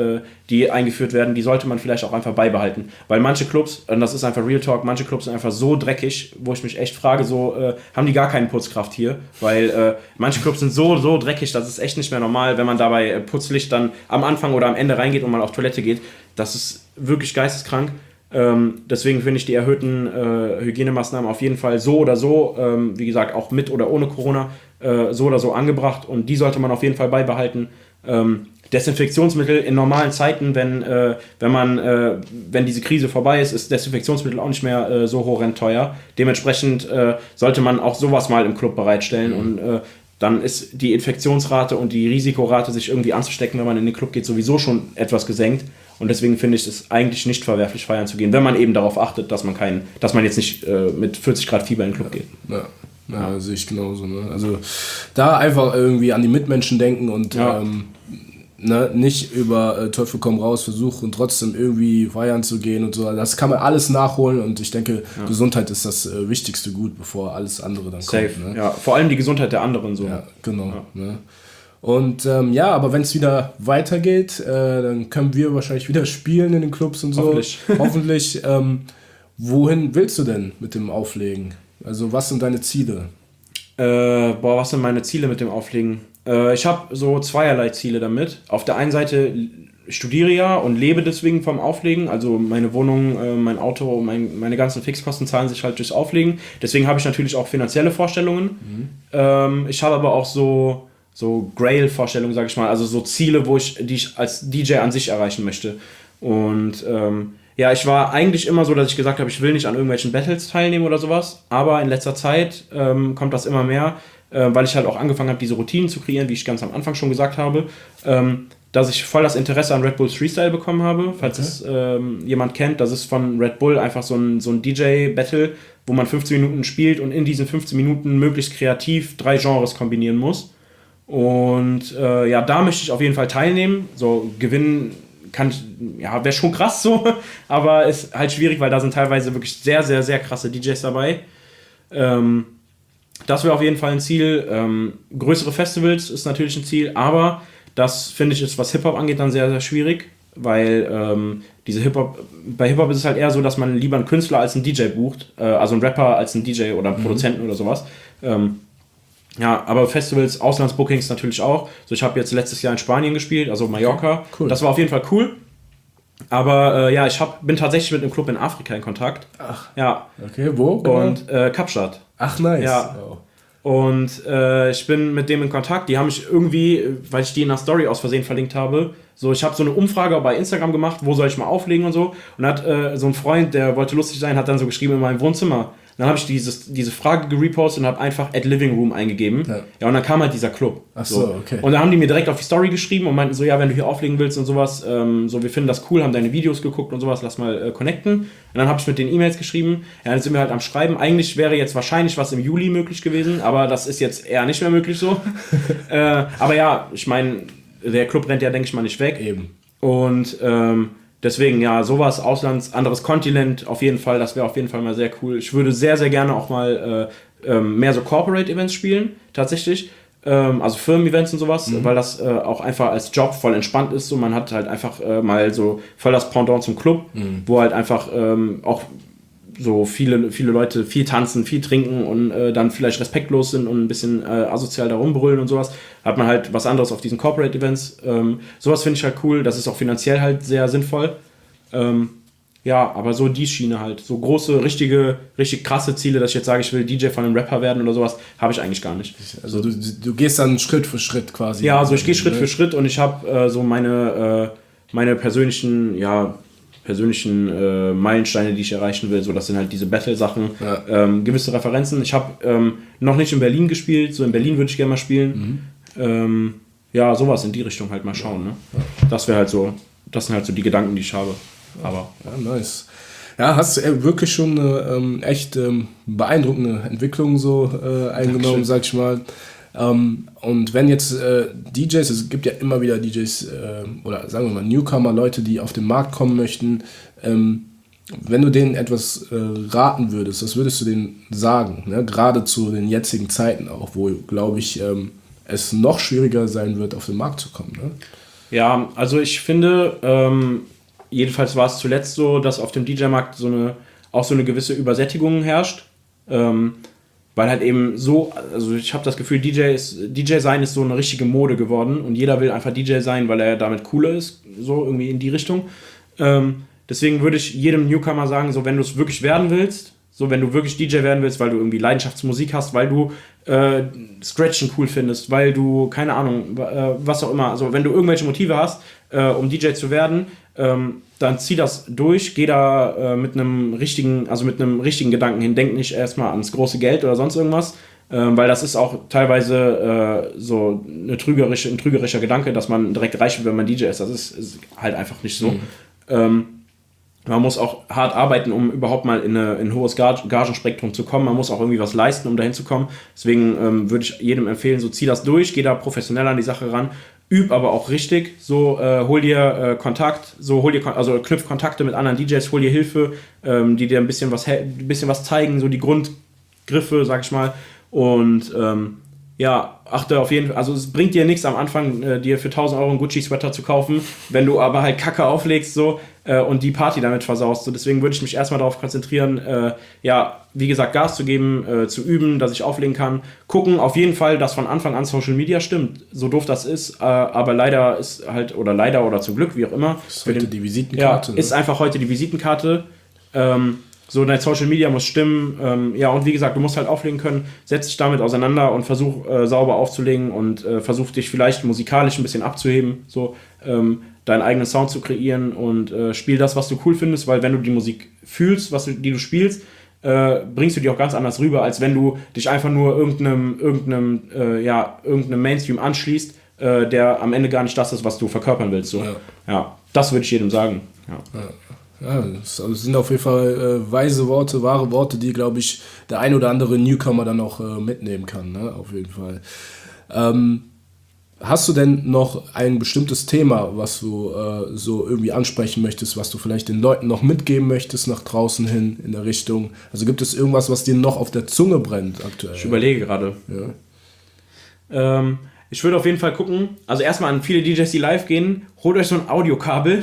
[SPEAKER 1] die eingeführt werden, die sollte man vielleicht auch einfach beibehalten. Weil manche Clubs, und das ist einfach Real Talk, manche Clubs sind einfach so dreckig, wo ich mich echt frage, so äh, haben die gar keine Putzkraft hier? Weil äh, manche Clubs sind so, so dreckig, das ist echt nicht mehr normal, wenn man dabei äh, Putzlicht dann am Anfang oder am Ende reingeht und mal auf Toilette geht. Das ist wirklich geisteskrank. Ähm, deswegen finde ich die erhöhten äh, Hygienemaßnahmen auf jeden Fall so oder so, ähm, wie gesagt, auch mit oder ohne Corona, äh, so oder so angebracht und die sollte man auf jeden Fall beibehalten. Ähm, Desinfektionsmittel in normalen Zeiten, wenn, äh, wenn man, äh, wenn diese Krise vorbei ist, ist Desinfektionsmittel auch nicht mehr äh, so horrend teuer. Dementsprechend äh, sollte man auch sowas mal im Club bereitstellen mhm. und äh, dann ist die Infektionsrate und die Risikorate, sich irgendwie anzustecken, wenn man in den Club geht, sowieso schon etwas gesenkt. Und deswegen finde ich es eigentlich nicht verwerflich, feiern zu gehen, wenn man eben darauf achtet, dass man kein, dass man jetzt nicht äh, mit vierzig Grad Fieber in den Club geht.
[SPEAKER 2] Ja. Ja, ja. Sehe ich genauso. Ne? Also da einfach irgendwie an die Mitmenschen denken und ja. ähm, ne, nicht über äh, Teufel komm raus versuchen, trotzdem irgendwie feiern zu gehen und so. Das kann man alles nachholen und ich denke, ja. Gesundheit ist das äh, wichtigste Gut, bevor alles andere dann
[SPEAKER 1] Safe.
[SPEAKER 2] kommt. Ne?
[SPEAKER 1] Ja, vor allem die Gesundheit der anderen so.
[SPEAKER 2] Ja, genau. Ja. Ne? Und ähm, ja, aber wenn es wieder weitergeht, äh, dann können wir wahrscheinlich wieder spielen in den Clubs und so.
[SPEAKER 1] Hoffentlich.
[SPEAKER 2] Hoffentlich. Ähm, wohin willst du denn mit dem Auflegen? Also was sind deine Ziele?
[SPEAKER 1] Äh, boah, was sind meine Ziele mit dem Auflegen? Äh, ich habe so zweierlei Ziele damit. Auf der einen Seite studiere ja und lebe deswegen vom Auflegen. Also meine Wohnung, äh, mein Auto, mein, meine ganzen Fixkosten zahlen sich halt durchs Auflegen. Deswegen habe ich natürlich auch finanzielle Vorstellungen. Mhm. Ähm, ich habe aber auch so... so Grail-Vorstellungen, sage ich mal, also so Ziele, wo ich, die ich als D J an sich erreichen möchte. Und ähm, ja, ich war eigentlich immer so, dass ich gesagt habe, ich will nicht an irgendwelchen Battles teilnehmen oder sowas, aber in letzter Zeit ähm, kommt das immer mehr, äh, weil ich halt auch angefangen habe, diese Routinen zu kreieren, wie ich ganz am Anfang schon gesagt habe, ähm, dass ich voll das Interesse an Red Bull Freestyle bekommen habe, falls okay. es ähm, jemand kennt. Das ist von Red Bull einfach so ein, so ein D J-Battle, wo man fünfzehn Minuten spielt und in diesen fünfzehn Minuten möglichst kreativ drei Genres kombinieren muss. Und äh, ja, da möchte ich auf jeden Fall teilnehmen. So gewinnen kann ich, ja, wäre schon krass so, aber ist halt schwierig, weil da sind teilweise wirklich sehr, sehr, sehr krasse D Js dabei. Ähm, das wäre auf jeden Fall ein Ziel. Ähm, größere Festivals ist natürlich ein Ziel, aber das finde ich ist, was Hip-Hop angeht, dann sehr, sehr schwierig, weil ähm, diese Hip-Hop, bei Hip-Hop ist es halt eher so, dass man lieber einen Künstler als einen D J bucht, äh, also einen Rapper als einen D J oder einen mhm. Produzenten oder sowas. Ähm, Ja, aber Festivals, Auslandsbookings natürlich auch. So, ich habe jetzt letztes Jahr in Spanien gespielt, also Mallorca. Cool. Das war auf jeden Fall cool. Aber äh, ja, ich hab, bin tatsächlich mit einem Club in Afrika in Kontakt.
[SPEAKER 2] Ach.
[SPEAKER 1] Ja.
[SPEAKER 2] Okay, wo? Genau?
[SPEAKER 1] Und äh, Kapstadt.
[SPEAKER 2] Ach, nice.
[SPEAKER 1] Ja.
[SPEAKER 2] Oh.
[SPEAKER 1] Und äh, ich bin mit dem in Kontakt. Die haben mich irgendwie, weil ich die in der Story aus Versehen verlinkt habe, so, ich habe so eine Umfrage bei Instagram gemacht, wo soll ich mal auflegen und so. Und hat äh, so ein Freund, der wollte lustig sein, hat dann so geschrieben in meinem Wohnzimmer. Dann habe ich dieses, diese Frage gerepostet und habe einfach at Living Room eingegeben. Ja. ja, und dann kam halt dieser Club.
[SPEAKER 2] Ach so, so, okay.
[SPEAKER 1] Und dann haben die mir direkt auf die Story geschrieben und meinten so, ja, wenn du hier auflegen willst und sowas, ähm, so, wir finden das cool, haben deine Videos geguckt und sowas, lass mal äh, connecten. Und dann habe ich mit den E-Mails geschrieben. Ja, dann sind wir halt am Schreiben. Eigentlich wäre jetzt wahrscheinlich was im Juli möglich gewesen, aber das ist jetzt eher nicht mehr möglich so. äh, aber ja, ich meine, der Club rennt ja, denke ich mal, nicht weg.
[SPEAKER 2] Eben.
[SPEAKER 1] Und ähm, deswegen, ja, sowas, Auslands, anderes Kontinent, auf jeden Fall, das wäre auf jeden Fall mal sehr cool. Ich würde sehr, sehr gerne auch mal äh, ähm, mehr so Corporate-Events spielen, tatsächlich. Ähm, also Firmen-Events und sowas, mhm. weil das äh, auch einfach als Job voll entspannt ist. So, man hat halt einfach äh, mal so voll das Pendant zum Club, mhm. wo halt einfach ähm, auch so viele, viele Leute viel tanzen, viel trinken und äh, dann vielleicht respektlos sind und ein bisschen äh, asozial da rumbrüllen und sowas, hat man halt was anderes auf diesen Corporate-Events. Ähm, sowas finde ich halt cool, das ist auch finanziell halt sehr sinnvoll. Ähm, ja, aber so die Schiene halt, so große, richtige, richtig krasse Ziele, dass ich jetzt sage, ich will D J von einem Rapper werden oder sowas, habe ich eigentlich gar nicht.
[SPEAKER 2] Also du, du gehst dann Schritt für Schritt quasi.
[SPEAKER 1] Ja, also ich gehe Schritt für Schritt und ich habe äh, so meine, äh, meine persönlichen, ja, persönlichen äh, Meilensteine, die ich erreichen will. So, das sind halt diese Battle-Sachen, ja. ähm, gewisse Referenzen. Ich habe ähm, noch nicht in Berlin gespielt, so in Berlin würde ich gerne mal spielen. Mhm. Ähm, ja, sowas in die Richtung halt mal schauen. Ne? Ja. Das wäre halt so, das sind halt so die Gedanken, die ich habe. Aber
[SPEAKER 2] ja, nice. Ja, hast du wirklich schon eine ähm, echt ähm, beeindruckende Entwicklung so äh, eingenommen, Dankeschön. Sag ich mal. Ähm, und wenn jetzt äh, D Js, es gibt ja immer wieder D Js äh, oder sagen wir mal Newcomer, Leute, die auf den Markt kommen möchten, ähm, wenn du denen etwas äh, raten würdest, was würdest du denen sagen? Ne? Gerade zu den jetzigen Zeiten auch, wo, glaube ich, ähm, es noch schwieriger sein wird, auf den Markt zu kommen. Ne?
[SPEAKER 1] Ja, also ich finde, ähm, jedenfalls war es zuletzt so, dass auf dem D J-Markt so eine, auch so eine gewisse Übersättigung herrscht. Ähm, weil halt eben so, also ich habe das Gefühl, D J ist, D J sein ist so eine richtige Mode geworden und jeder will einfach D J sein, weil er damit cooler ist, so irgendwie in die Richtung. Ähm, deswegen würde ich jedem Newcomer sagen, so wenn du es wirklich werden willst, so wenn du wirklich D J werden willst, weil du irgendwie Leidenschaftsmusik hast, weil du äh, Scratchen cool findest, weil du, keine Ahnung, äh, was auch immer, also wenn du irgendwelche Motive hast, äh, um D J zu werden, ähm, dann zieh das durch, geh da äh, mit einem richtigen, also mit einem richtigen Gedanken hin, denk nicht erstmal ans große Geld oder sonst irgendwas, äh, weil das ist auch teilweise äh, so eine trügerische, ein trügerischer Gedanke, dass man direkt reich wird, wenn man D J ist. Das ist, ist halt einfach nicht so. Mhm. Ähm, Man muss auch hart arbeiten, um überhaupt mal in, eine, in ein hohes Gag- Gagenspektrum zu kommen. Man muss auch irgendwie was leisten, um dahin zu kommen. Deswegen ähm, würde ich jedem empfehlen, so zieh das durch, geh da professionell an die Sache ran, üb aber auch richtig. So äh, hol dir äh, Kontakt, so hol dir Kon- also knüpf Kontakte mit anderen D Js, hol dir Hilfe, ähm, die dir ein bisschen was he- ein bisschen was zeigen, so die Grundgriffe, sag ich mal. Und ähm, ja, achte auf jeden Fall, also es bringt dir nichts am Anfang, äh, dir für tausend Euro einen Gucci-Sweater zu kaufen, wenn du aber halt Kacke auflegst so äh, und die Party damit versaust. So, deswegen würde ich mich erstmal darauf konzentrieren, äh, ja, wie gesagt, Gas zu geben, äh, zu üben, dass ich auflegen kann. Gucken auf jeden Fall, dass von Anfang an Social Media stimmt, so doof das ist, äh, aber leider ist halt, oder leider oder zum Glück, wie auch immer.
[SPEAKER 2] Das ist heute den, die Visitenkarte.
[SPEAKER 1] Ja, ne? Ist einfach heute die Visitenkarte. Ähm, So, dein Social Media muss stimmen. Ähm, ja, und wie gesagt, du musst halt auflegen können. Setz dich damit auseinander und versuch äh, sauber aufzulegen und äh, versuch dich vielleicht musikalisch ein bisschen abzuheben. So, ähm, deinen eigenen Sound zu kreieren und äh, spiel das, was du cool findest, weil wenn du die Musik fühlst, was du, die du spielst, äh, bringst du die auch ganz anders rüber, als wenn du dich einfach nur irgendeinem, irgendeinem, äh, ja, irgendeinem Mainstream anschließt, äh, der am Ende gar nicht das ist, was du verkörpern willst. So. Ja. Ja, das würde ich jedem sagen. Ja.
[SPEAKER 2] Ja. Ja, das sind auf jeden Fall äh, weise Worte, wahre Worte, die, glaube ich, der ein oder andere Newcomer dann auch äh, mitnehmen kann, ne? Auf jeden Fall. Ähm, hast du denn noch ein bestimmtes Thema, was du äh, so irgendwie ansprechen möchtest, was du vielleicht den Leuten noch mitgeben möchtest nach draußen hin in der Richtung? Also gibt es irgendwas, was dir noch auf der Zunge brennt aktuell?
[SPEAKER 1] Ich überlege gerade. Ja. Ähm, ich würde auf jeden Fall gucken, also erstmal an viele D Js, die live gehen, holt euch so ein Audiokabel.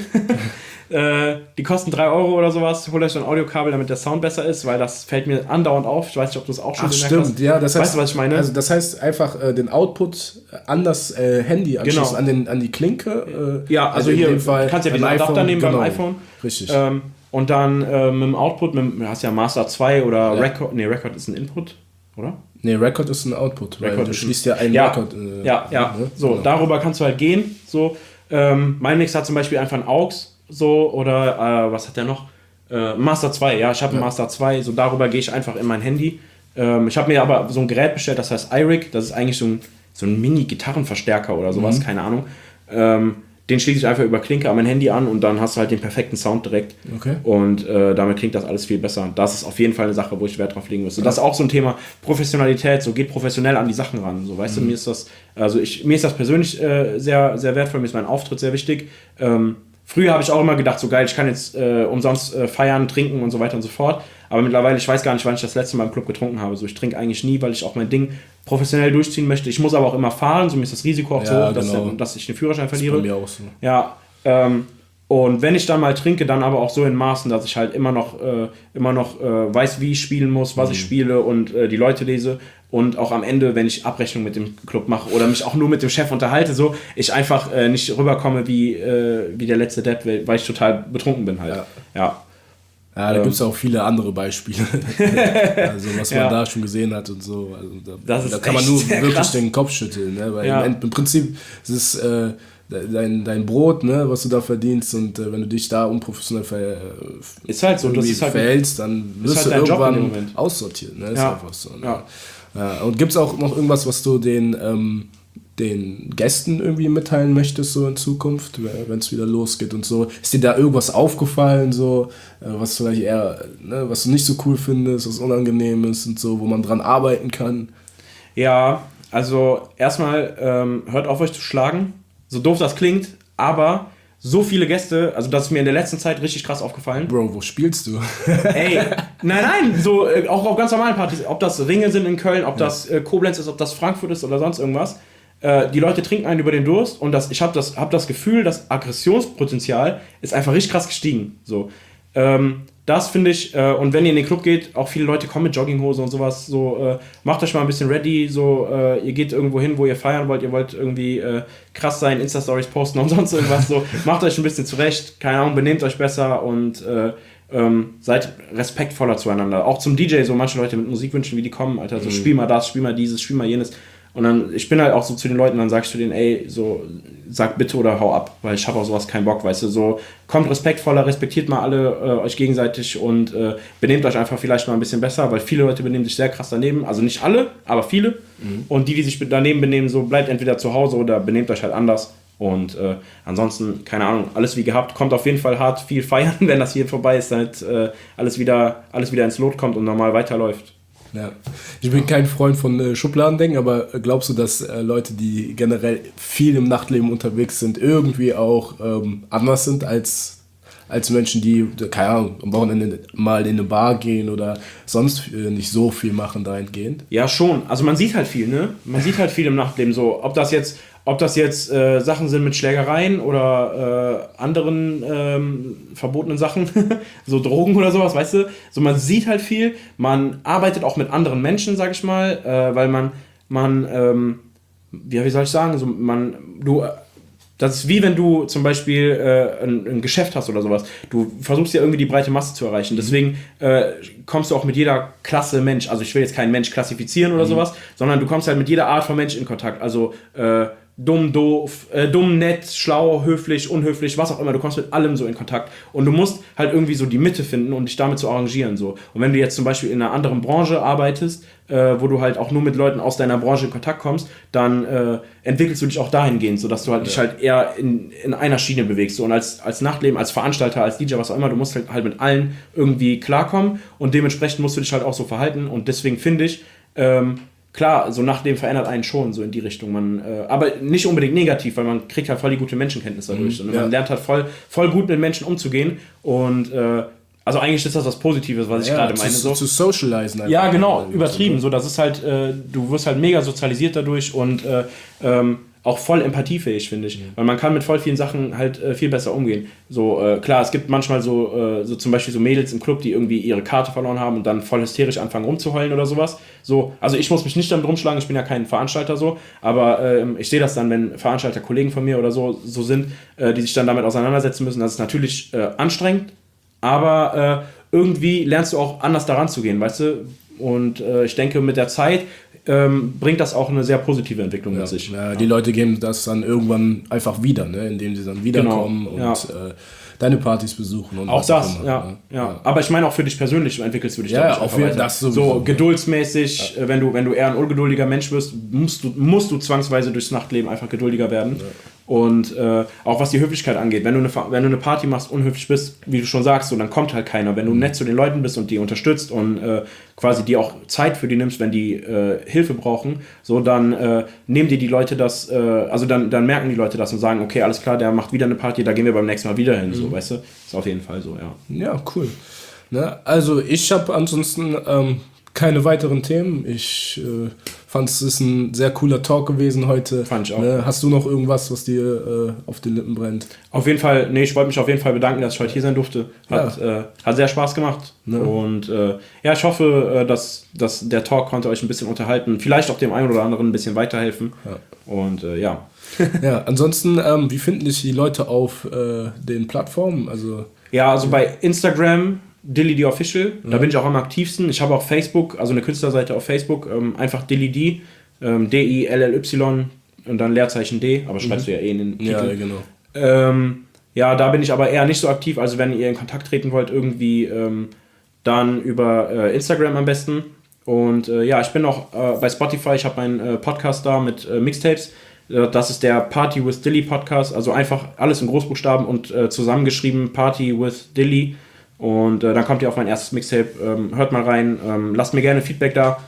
[SPEAKER 1] Äh, die kosten drei Euro oder sowas. Holt euch so ein Audiokabel, damit der Sound besser ist, weil das fällt mir andauernd auf. Ich weiß nicht, ob du es auch schon
[SPEAKER 2] Ach, gemerkt stimmt. Hast. Ja, das heißt,
[SPEAKER 1] weißt du, was ich meine?
[SPEAKER 2] Also das heißt einfach äh, den Output an das äh, Handy anschließen, genau. an, den, an die Klinke.
[SPEAKER 1] Äh, ja, also, also hier, Fall, du kannst ja diesen Adapter nehmen genau. beim iPhone.
[SPEAKER 2] Richtig.
[SPEAKER 1] Ähm, und dann äh, mit dem Output, mit, du hast ja Master zwei oder ja. Record. Nee, Record ist ein Input, oder?
[SPEAKER 2] Nee, Record ist ein Output, weil
[SPEAKER 1] Record
[SPEAKER 2] du schließt ja einen
[SPEAKER 1] ja,
[SPEAKER 2] Record.
[SPEAKER 1] Äh, ja, ja. Ne? So, genau. Darüber kannst du halt gehen. So, ähm, mein Mix hat zum Beispiel einfach ein A U X. So, oder äh, was hat der noch? Äh, Master zwei, ja, ich habe ja. einen Master zwei, so darüber gehe ich einfach in mein Handy. Ähm, ich habe mir aber so ein Gerät bestellt, das heißt iRig, das ist eigentlich so ein, so ein Mini-Gitarrenverstärker oder sowas, mhm. keine Ahnung. Ähm, den schließe ich einfach über Klinke an mein Handy an und dann hast du halt den perfekten Sound direkt.
[SPEAKER 2] Okay.
[SPEAKER 1] Und äh, damit klingt das alles viel besser. Das ist auf jeden Fall eine Sache, wo ich Wert drauf legen müsste. Ja. Das ist auch so ein Thema Professionalität, so geht professionell an die Sachen ran. So, weißt mhm. du, mir ist das, also ich, mir ist das persönlich äh, sehr, sehr wertvoll, mir ist mein Auftritt sehr wichtig. Ähm, Früher habe ich auch immer gedacht, so geil, ich kann jetzt äh, umsonst äh, feiern, trinken und so weiter und so fort. Aber mittlerweile, ich weiß gar nicht, wann ich das letzte Mal im Club getrunken habe. So, ich trinke eigentlich nie, weil ich auch mein Ding professionell durchziehen möchte. Ich muss aber auch immer fahren, so mir ist das Risiko auch
[SPEAKER 2] ja,
[SPEAKER 1] so, dass,
[SPEAKER 2] genau.
[SPEAKER 1] dass ich den Führerschein verliere.
[SPEAKER 2] Das ist bei mir auch so.
[SPEAKER 1] Ja, ähm, und wenn ich dann mal trinke, dann aber auch so in Maßen, dass ich halt immer noch, äh, immer noch äh, weiß, wie ich spielen muss, was mhm. ich spiele und äh, die Leute lese. Und auch am Ende, wenn ich Abrechnung mit dem Club mache oder mich auch nur mit dem Chef unterhalte, so, ich einfach äh, nicht rüberkomme wie, äh, wie der letzte Depp, weil ich total betrunken bin halt.
[SPEAKER 2] Ja,
[SPEAKER 1] ja.
[SPEAKER 2] ja da ähm. gibt es auch viele andere Beispiele. Also was man ja. da schon gesehen hat und so. Also da,
[SPEAKER 1] das ist
[SPEAKER 2] da kann man nur wirklich
[SPEAKER 1] krass.
[SPEAKER 2] den Kopf schütteln. Ne? Weil
[SPEAKER 1] ja.
[SPEAKER 2] im, im Prinzip ist es äh, dein, dein Brot, ne, was du da verdienst und äh, wenn du dich da unprofessionell ver,
[SPEAKER 1] ist halt so, das ist halt
[SPEAKER 2] verhältst, dann wirst
[SPEAKER 1] halt
[SPEAKER 2] du irgendwann aussortiert. Ne? Ist
[SPEAKER 1] ja.
[SPEAKER 2] einfach so. Ne?
[SPEAKER 1] Ja.
[SPEAKER 2] Ja, und gibt es auch noch irgendwas, was du den, ähm, den Gästen irgendwie mitteilen möchtest, so in Zukunft, wenn es wieder losgeht und so? Ist dir da irgendwas aufgefallen, so, äh, was vielleicht eher, ne, was du nicht so cool findest, was unangenehm ist und so, wo man dran arbeiten kann?
[SPEAKER 1] Ja, also erstmal ähm, hört auf, euch zu schlagen. So doof das klingt, aber so viele Gäste, also das ist mir in der letzten Zeit richtig krass aufgefallen.
[SPEAKER 2] Bro, wo spielst du?
[SPEAKER 1] Ey, nein, nein, so äh, auch auf ganz normalen Partys, ob das Ringe sind in Köln, ob ja. das äh, Koblenz ist, ob das Frankfurt ist oder sonst irgendwas. äh, die Leute trinken einen über den Durst und das, ich habe das, hab das Gefühl, das Aggressionspotenzial ist einfach richtig krass gestiegen. So. Ähm, das finde ich, äh, und wenn ihr in den Club geht, auch viele Leute kommen mit Jogginghose und sowas, so, äh, macht euch mal ein bisschen ready, so, äh, ihr geht irgendwo hin, wo ihr feiern wollt, ihr wollt irgendwie äh, krass sein, Insta-Stories posten und sonst irgendwas, so, macht euch ein bisschen zurecht, keine Ahnung, benehmt euch besser und äh, ähm, seid respektvoller zueinander. Auch zum D J, so manche Leute mit Musikwünschen, wie die kommen, Alter, so, mhm. spiel mal das, spiel mal dieses, spiel mal jenes. Und dann, ich bin halt auch so zu den Leuten, dann sagst du denen, ey, so, sag bitte oder hau ab, weil ich habe auf sowas keinen Bock, weißt du, so, kommt respektvoller, respektiert mal alle äh, euch gegenseitig und äh, benehmt euch einfach vielleicht mal ein bisschen besser, weil viele Leute benehmen sich sehr krass daneben, also nicht alle, aber viele. Mhm. Und die, die sich daneben benehmen, so, bleibt entweder zu Hause oder benehmt euch halt anders. Und äh, ansonsten, keine Ahnung, alles wie gehabt, kommt auf jeden Fall hart viel feiern, wenn das hier vorbei ist, damit äh, alles, wieder, alles wieder ins Lot kommt und normal weiterläuft.
[SPEAKER 2] Ja. Ich bin kein Freund von äh, Schubladendenken, aber glaubst du, dass äh, Leute, die generell viel im Nachtleben unterwegs sind, irgendwie auch ähm, anders sind als, als Menschen, die, keine Ahnung, am Wochenende mal in eine Bar gehen oder sonst äh, nicht so viel machen dahingehend?
[SPEAKER 1] Ja, schon. Also man sieht halt viel, ne? Man sieht halt viel im Nachtleben so. Ob das jetzt, ob das jetzt äh, Sachen sind mit Schlägereien oder äh, anderen ähm, verbotenen Sachen, so Drogen oder sowas, weißt du? So, man sieht halt viel, man arbeitet auch mit anderen Menschen, sag ich mal, äh, weil man, man, ähm, ja, wie soll ich sagen, so, man, du, das ist wie wenn du zum Beispiel äh, ein, ein Geschäft hast oder sowas. Du versuchst ja irgendwie die breite Masse zu erreichen. Deswegen äh, kommst du auch mit jeder Klasse Mensch, also ich will jetzt keinen Mensch klassifizieren oder mhm. sowas, sondern du kommst halt mit jeder Art von Mensch in Kontakt. Also äh, dumm, doof, äh, dumm, nett, schlau, höflich, unhöflich, was auch immer. Du kommst mit allem so in Kontakt. Und du musst halt irgendwie so die Mitte finden und dich damit so arrangieren. So. Und wenn du jetzt zum Beispiel in einer anderen Branche arbeitest, äh, wo du halt auch nur mit Leuten aus deiner Branche in Kontakt kommst, dann äh, entwickelst du dich auch dahingehend, sodass du halt ja. dich halt eher in, in einer Schiene bewegst. So. Und als, als Nachtleben, als Veranstalter, als D J, was auch immer, du musst halt, halt mit allen irgendwie klarkommen und dementsprechend musst du dich halt auch so verhalten. Und deswegen finde ich, ähm, klar, so Nachtleben verändert einen schon so in die Richtung. Man, äh, aber nicht unbedingt negativ, weil man kriegt halt voll die gute Menschenkenntnis dadurch. Mhm, und man ja. lernt halt voll, voll gut mit Menschen umzugehen. Und äh, also eigentlich ist das was Positives, was ich ja, gerade meine.
[SPEAKER 2] So. Zu socialisen. Einfach.
[SPEAKER 1] Ja, genau, übertrieben. So, das ist halt, äh, du wirst halt mega sozialisiert dadurch und äh, ähm, auch voll empathiefähig, finde ich. Mhm. Weil man kann mit voll vielen Sachen halt äh, viel besser umgehen. So, äh, klar, es gibt manchmal so, äh, so zum Beispiel so Mädels im Club, die irgendwie ihre Karte verloren haben und dann voll hysterisch anfangen rumzuheulen oder sowas. So, also ich muss mich nicht damit rumschlagen, ich bin ja kein Veranstalter so, aber äh, ich sehe das dann, wenn Veranstalter Kollegen von mir oder so, so sind, äh, die sich dann damit auseinandersetzen müssen. Das ist natürlich äh, anstrengend, aber äh, irgendwie lernst du auch anders daran zu gehen, weißt du? Und äh, ich denke, mit der Zeit ähm, bringt das auch eine sehr positive Entwicklung
[SPEAKER 2] ja,
[SPEAKER 1] mit sich.
[SPEAKER 2] Ja, die Leute geben das dann irgendwann einfach wieder, ne? Indem sie dann wiederkommen genau, und ja. äh, deine Partys besuchen. Und
[SPEAKER 1] auch das, ja, ja, ja. Aber ich meine auch für dich persönlich, du entwickelst du dich
[SPEAKER 2] ja, auch für das
[SPEAKER 1] sowieso. So geduldsmäßig, ja. wenn du wenn du eher ein ungeduldiger Mensch wirst, musst du, musst du zwangsweise durchs Nachtleben einfach geduldiger werden. Ja. Und äh, auch was die Höflichkeit angeht, wenn du, eine, wenn du eine Party machst, unhöflich bist, wie du schon sagst, so, dann kommt halt keiner. Wenn du nett zu den Leuten bist und die unterstützt und äh, quasi die auch Zeit für die nimmst, wenn die äh, Hilfe brauchen, so dann äh, nehmen dir die Leute das, äh, also dann, dann merken die Leute das und sagen, okay, alles klar, der macht wieder eine Party, da gehen wir beim nächsten Mal wieder hin, mhm. so, weißt du? Ist auf jeden Fall so, ja.
[SPEAKER 2] Ja, cool. Ne? Also ich habe ansonsten ähm, keine weiteren Themen. Ich äh, fand es ist ein sehr cooler Talk gewesen heute.
[SPEAKER 1] Fand ich auch.
[SPEAKER 2] Ne? Hast du noch irgendwas, was dir äh, auf den Lippen brennt?
[SPEAKER 1] Auf jeden Fall, nee, ich wollte mich auf jeden Fall bedanken, dass ich heute hier sein durfte. Hat, ja. äh, hat sehr Spaß gemacht. Ne? Und äh, ja, ich hoffe, äh, dass, dass der Talk konnte euch ein bisschen unterhalten. Vielleicht auch dem einen oder anderen ein bisschen weiterhelfen. Ja. Und äh, ja.
[SPEAKER 2] Ja, ansonsten, ähm, wie finden dich die Leute auf äh, den Plattformen? Also,
[SPEAKER 1] ja, also bei Instagram Dilly D Official, da ja. bin ich auch am aktivsten. Ich habe auch Facebook, also eine Künstlerseite auf Facebook, ähm, einfach Dilly D, ähm, D I L L Y und dann Leerzeichen D, aber schreibst mhm. du ja eh in den Titel.
[SPEAKER 2] Ja, genau.
[SPEAKER 1] Ähm, ja, da bin ich aber eher nicht so aktiv, also wenn ihr in Kontakt treten wollt, irgendwie ähm, dann über äh, Instagram am besten. Und äh, ja, ich bin auch äh, bei Spotify, ich habe meinen äh, Podcast da mit äh, Mixtapes. Das ist der Party with Dilly Podcast, also einfach alles in Großbuchstaben und äh, zusammengeschrieben Party with Dilly. Und äh, dann kommt ihr auf mein erstes Mixtape, ähm, hört mal rein, ähm, lasst mir gerne Feedback da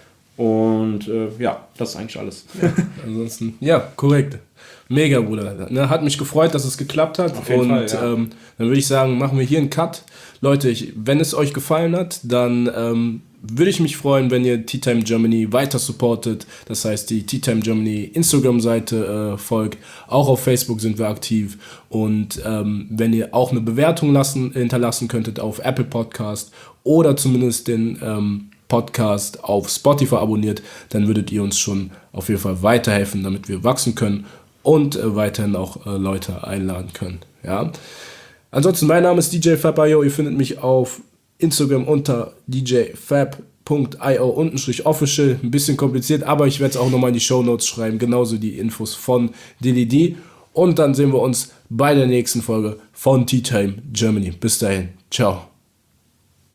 [SPEAKER 1] und äh, ja, das ist eigentlich alles.
[SPEAKER 2] Ja, ansonsten, ja, korrekt. Mega, Bruder. Ne, hat mich gefreut, dass es geklappt hat.
[SPEAKER 1] Auf jeden
[SPEAKER 2] und
[SPEAKER 1] Fall, ja.
[SPEAKER 2] ähm, dann würde ich sagen, machen wir hier einen Cut. Leute, ich, wenn es euch gefallen hat, dann ähm, würde ich mich freuen, wenn ihr Tea Time Germany weiter supportet. Das heißt, die Tea Time Germany Instagram-Seite äh, folgt. Auch auf Facebook sind wir aktiv. Und ähm, wenn ihr auch eine Bewertung lassen, hinterlassen könntet auf Apple Podcast oder zumindest den ähm, Podcast auf Spotify abonniert, dann würdet ihr uns schon auf jeden Fall weiterhelfen, damit wir wachsen können und äh, weiterhin auch äh, Leute einladen können. Ja? Ansonsten, mein Name ist D J Fabayo. Ihr findet mich auf Instagram unter d j fab punkt i o unterstrich official. Ein bisschen kompliziert, aber ich werde es auch nochmal in die Shownotes schreiben. Genauso die Infos von D D D. Und dann sehen wir uns bei der nächsten Folge von Tea Time Germany. Bis dahin. Ciao.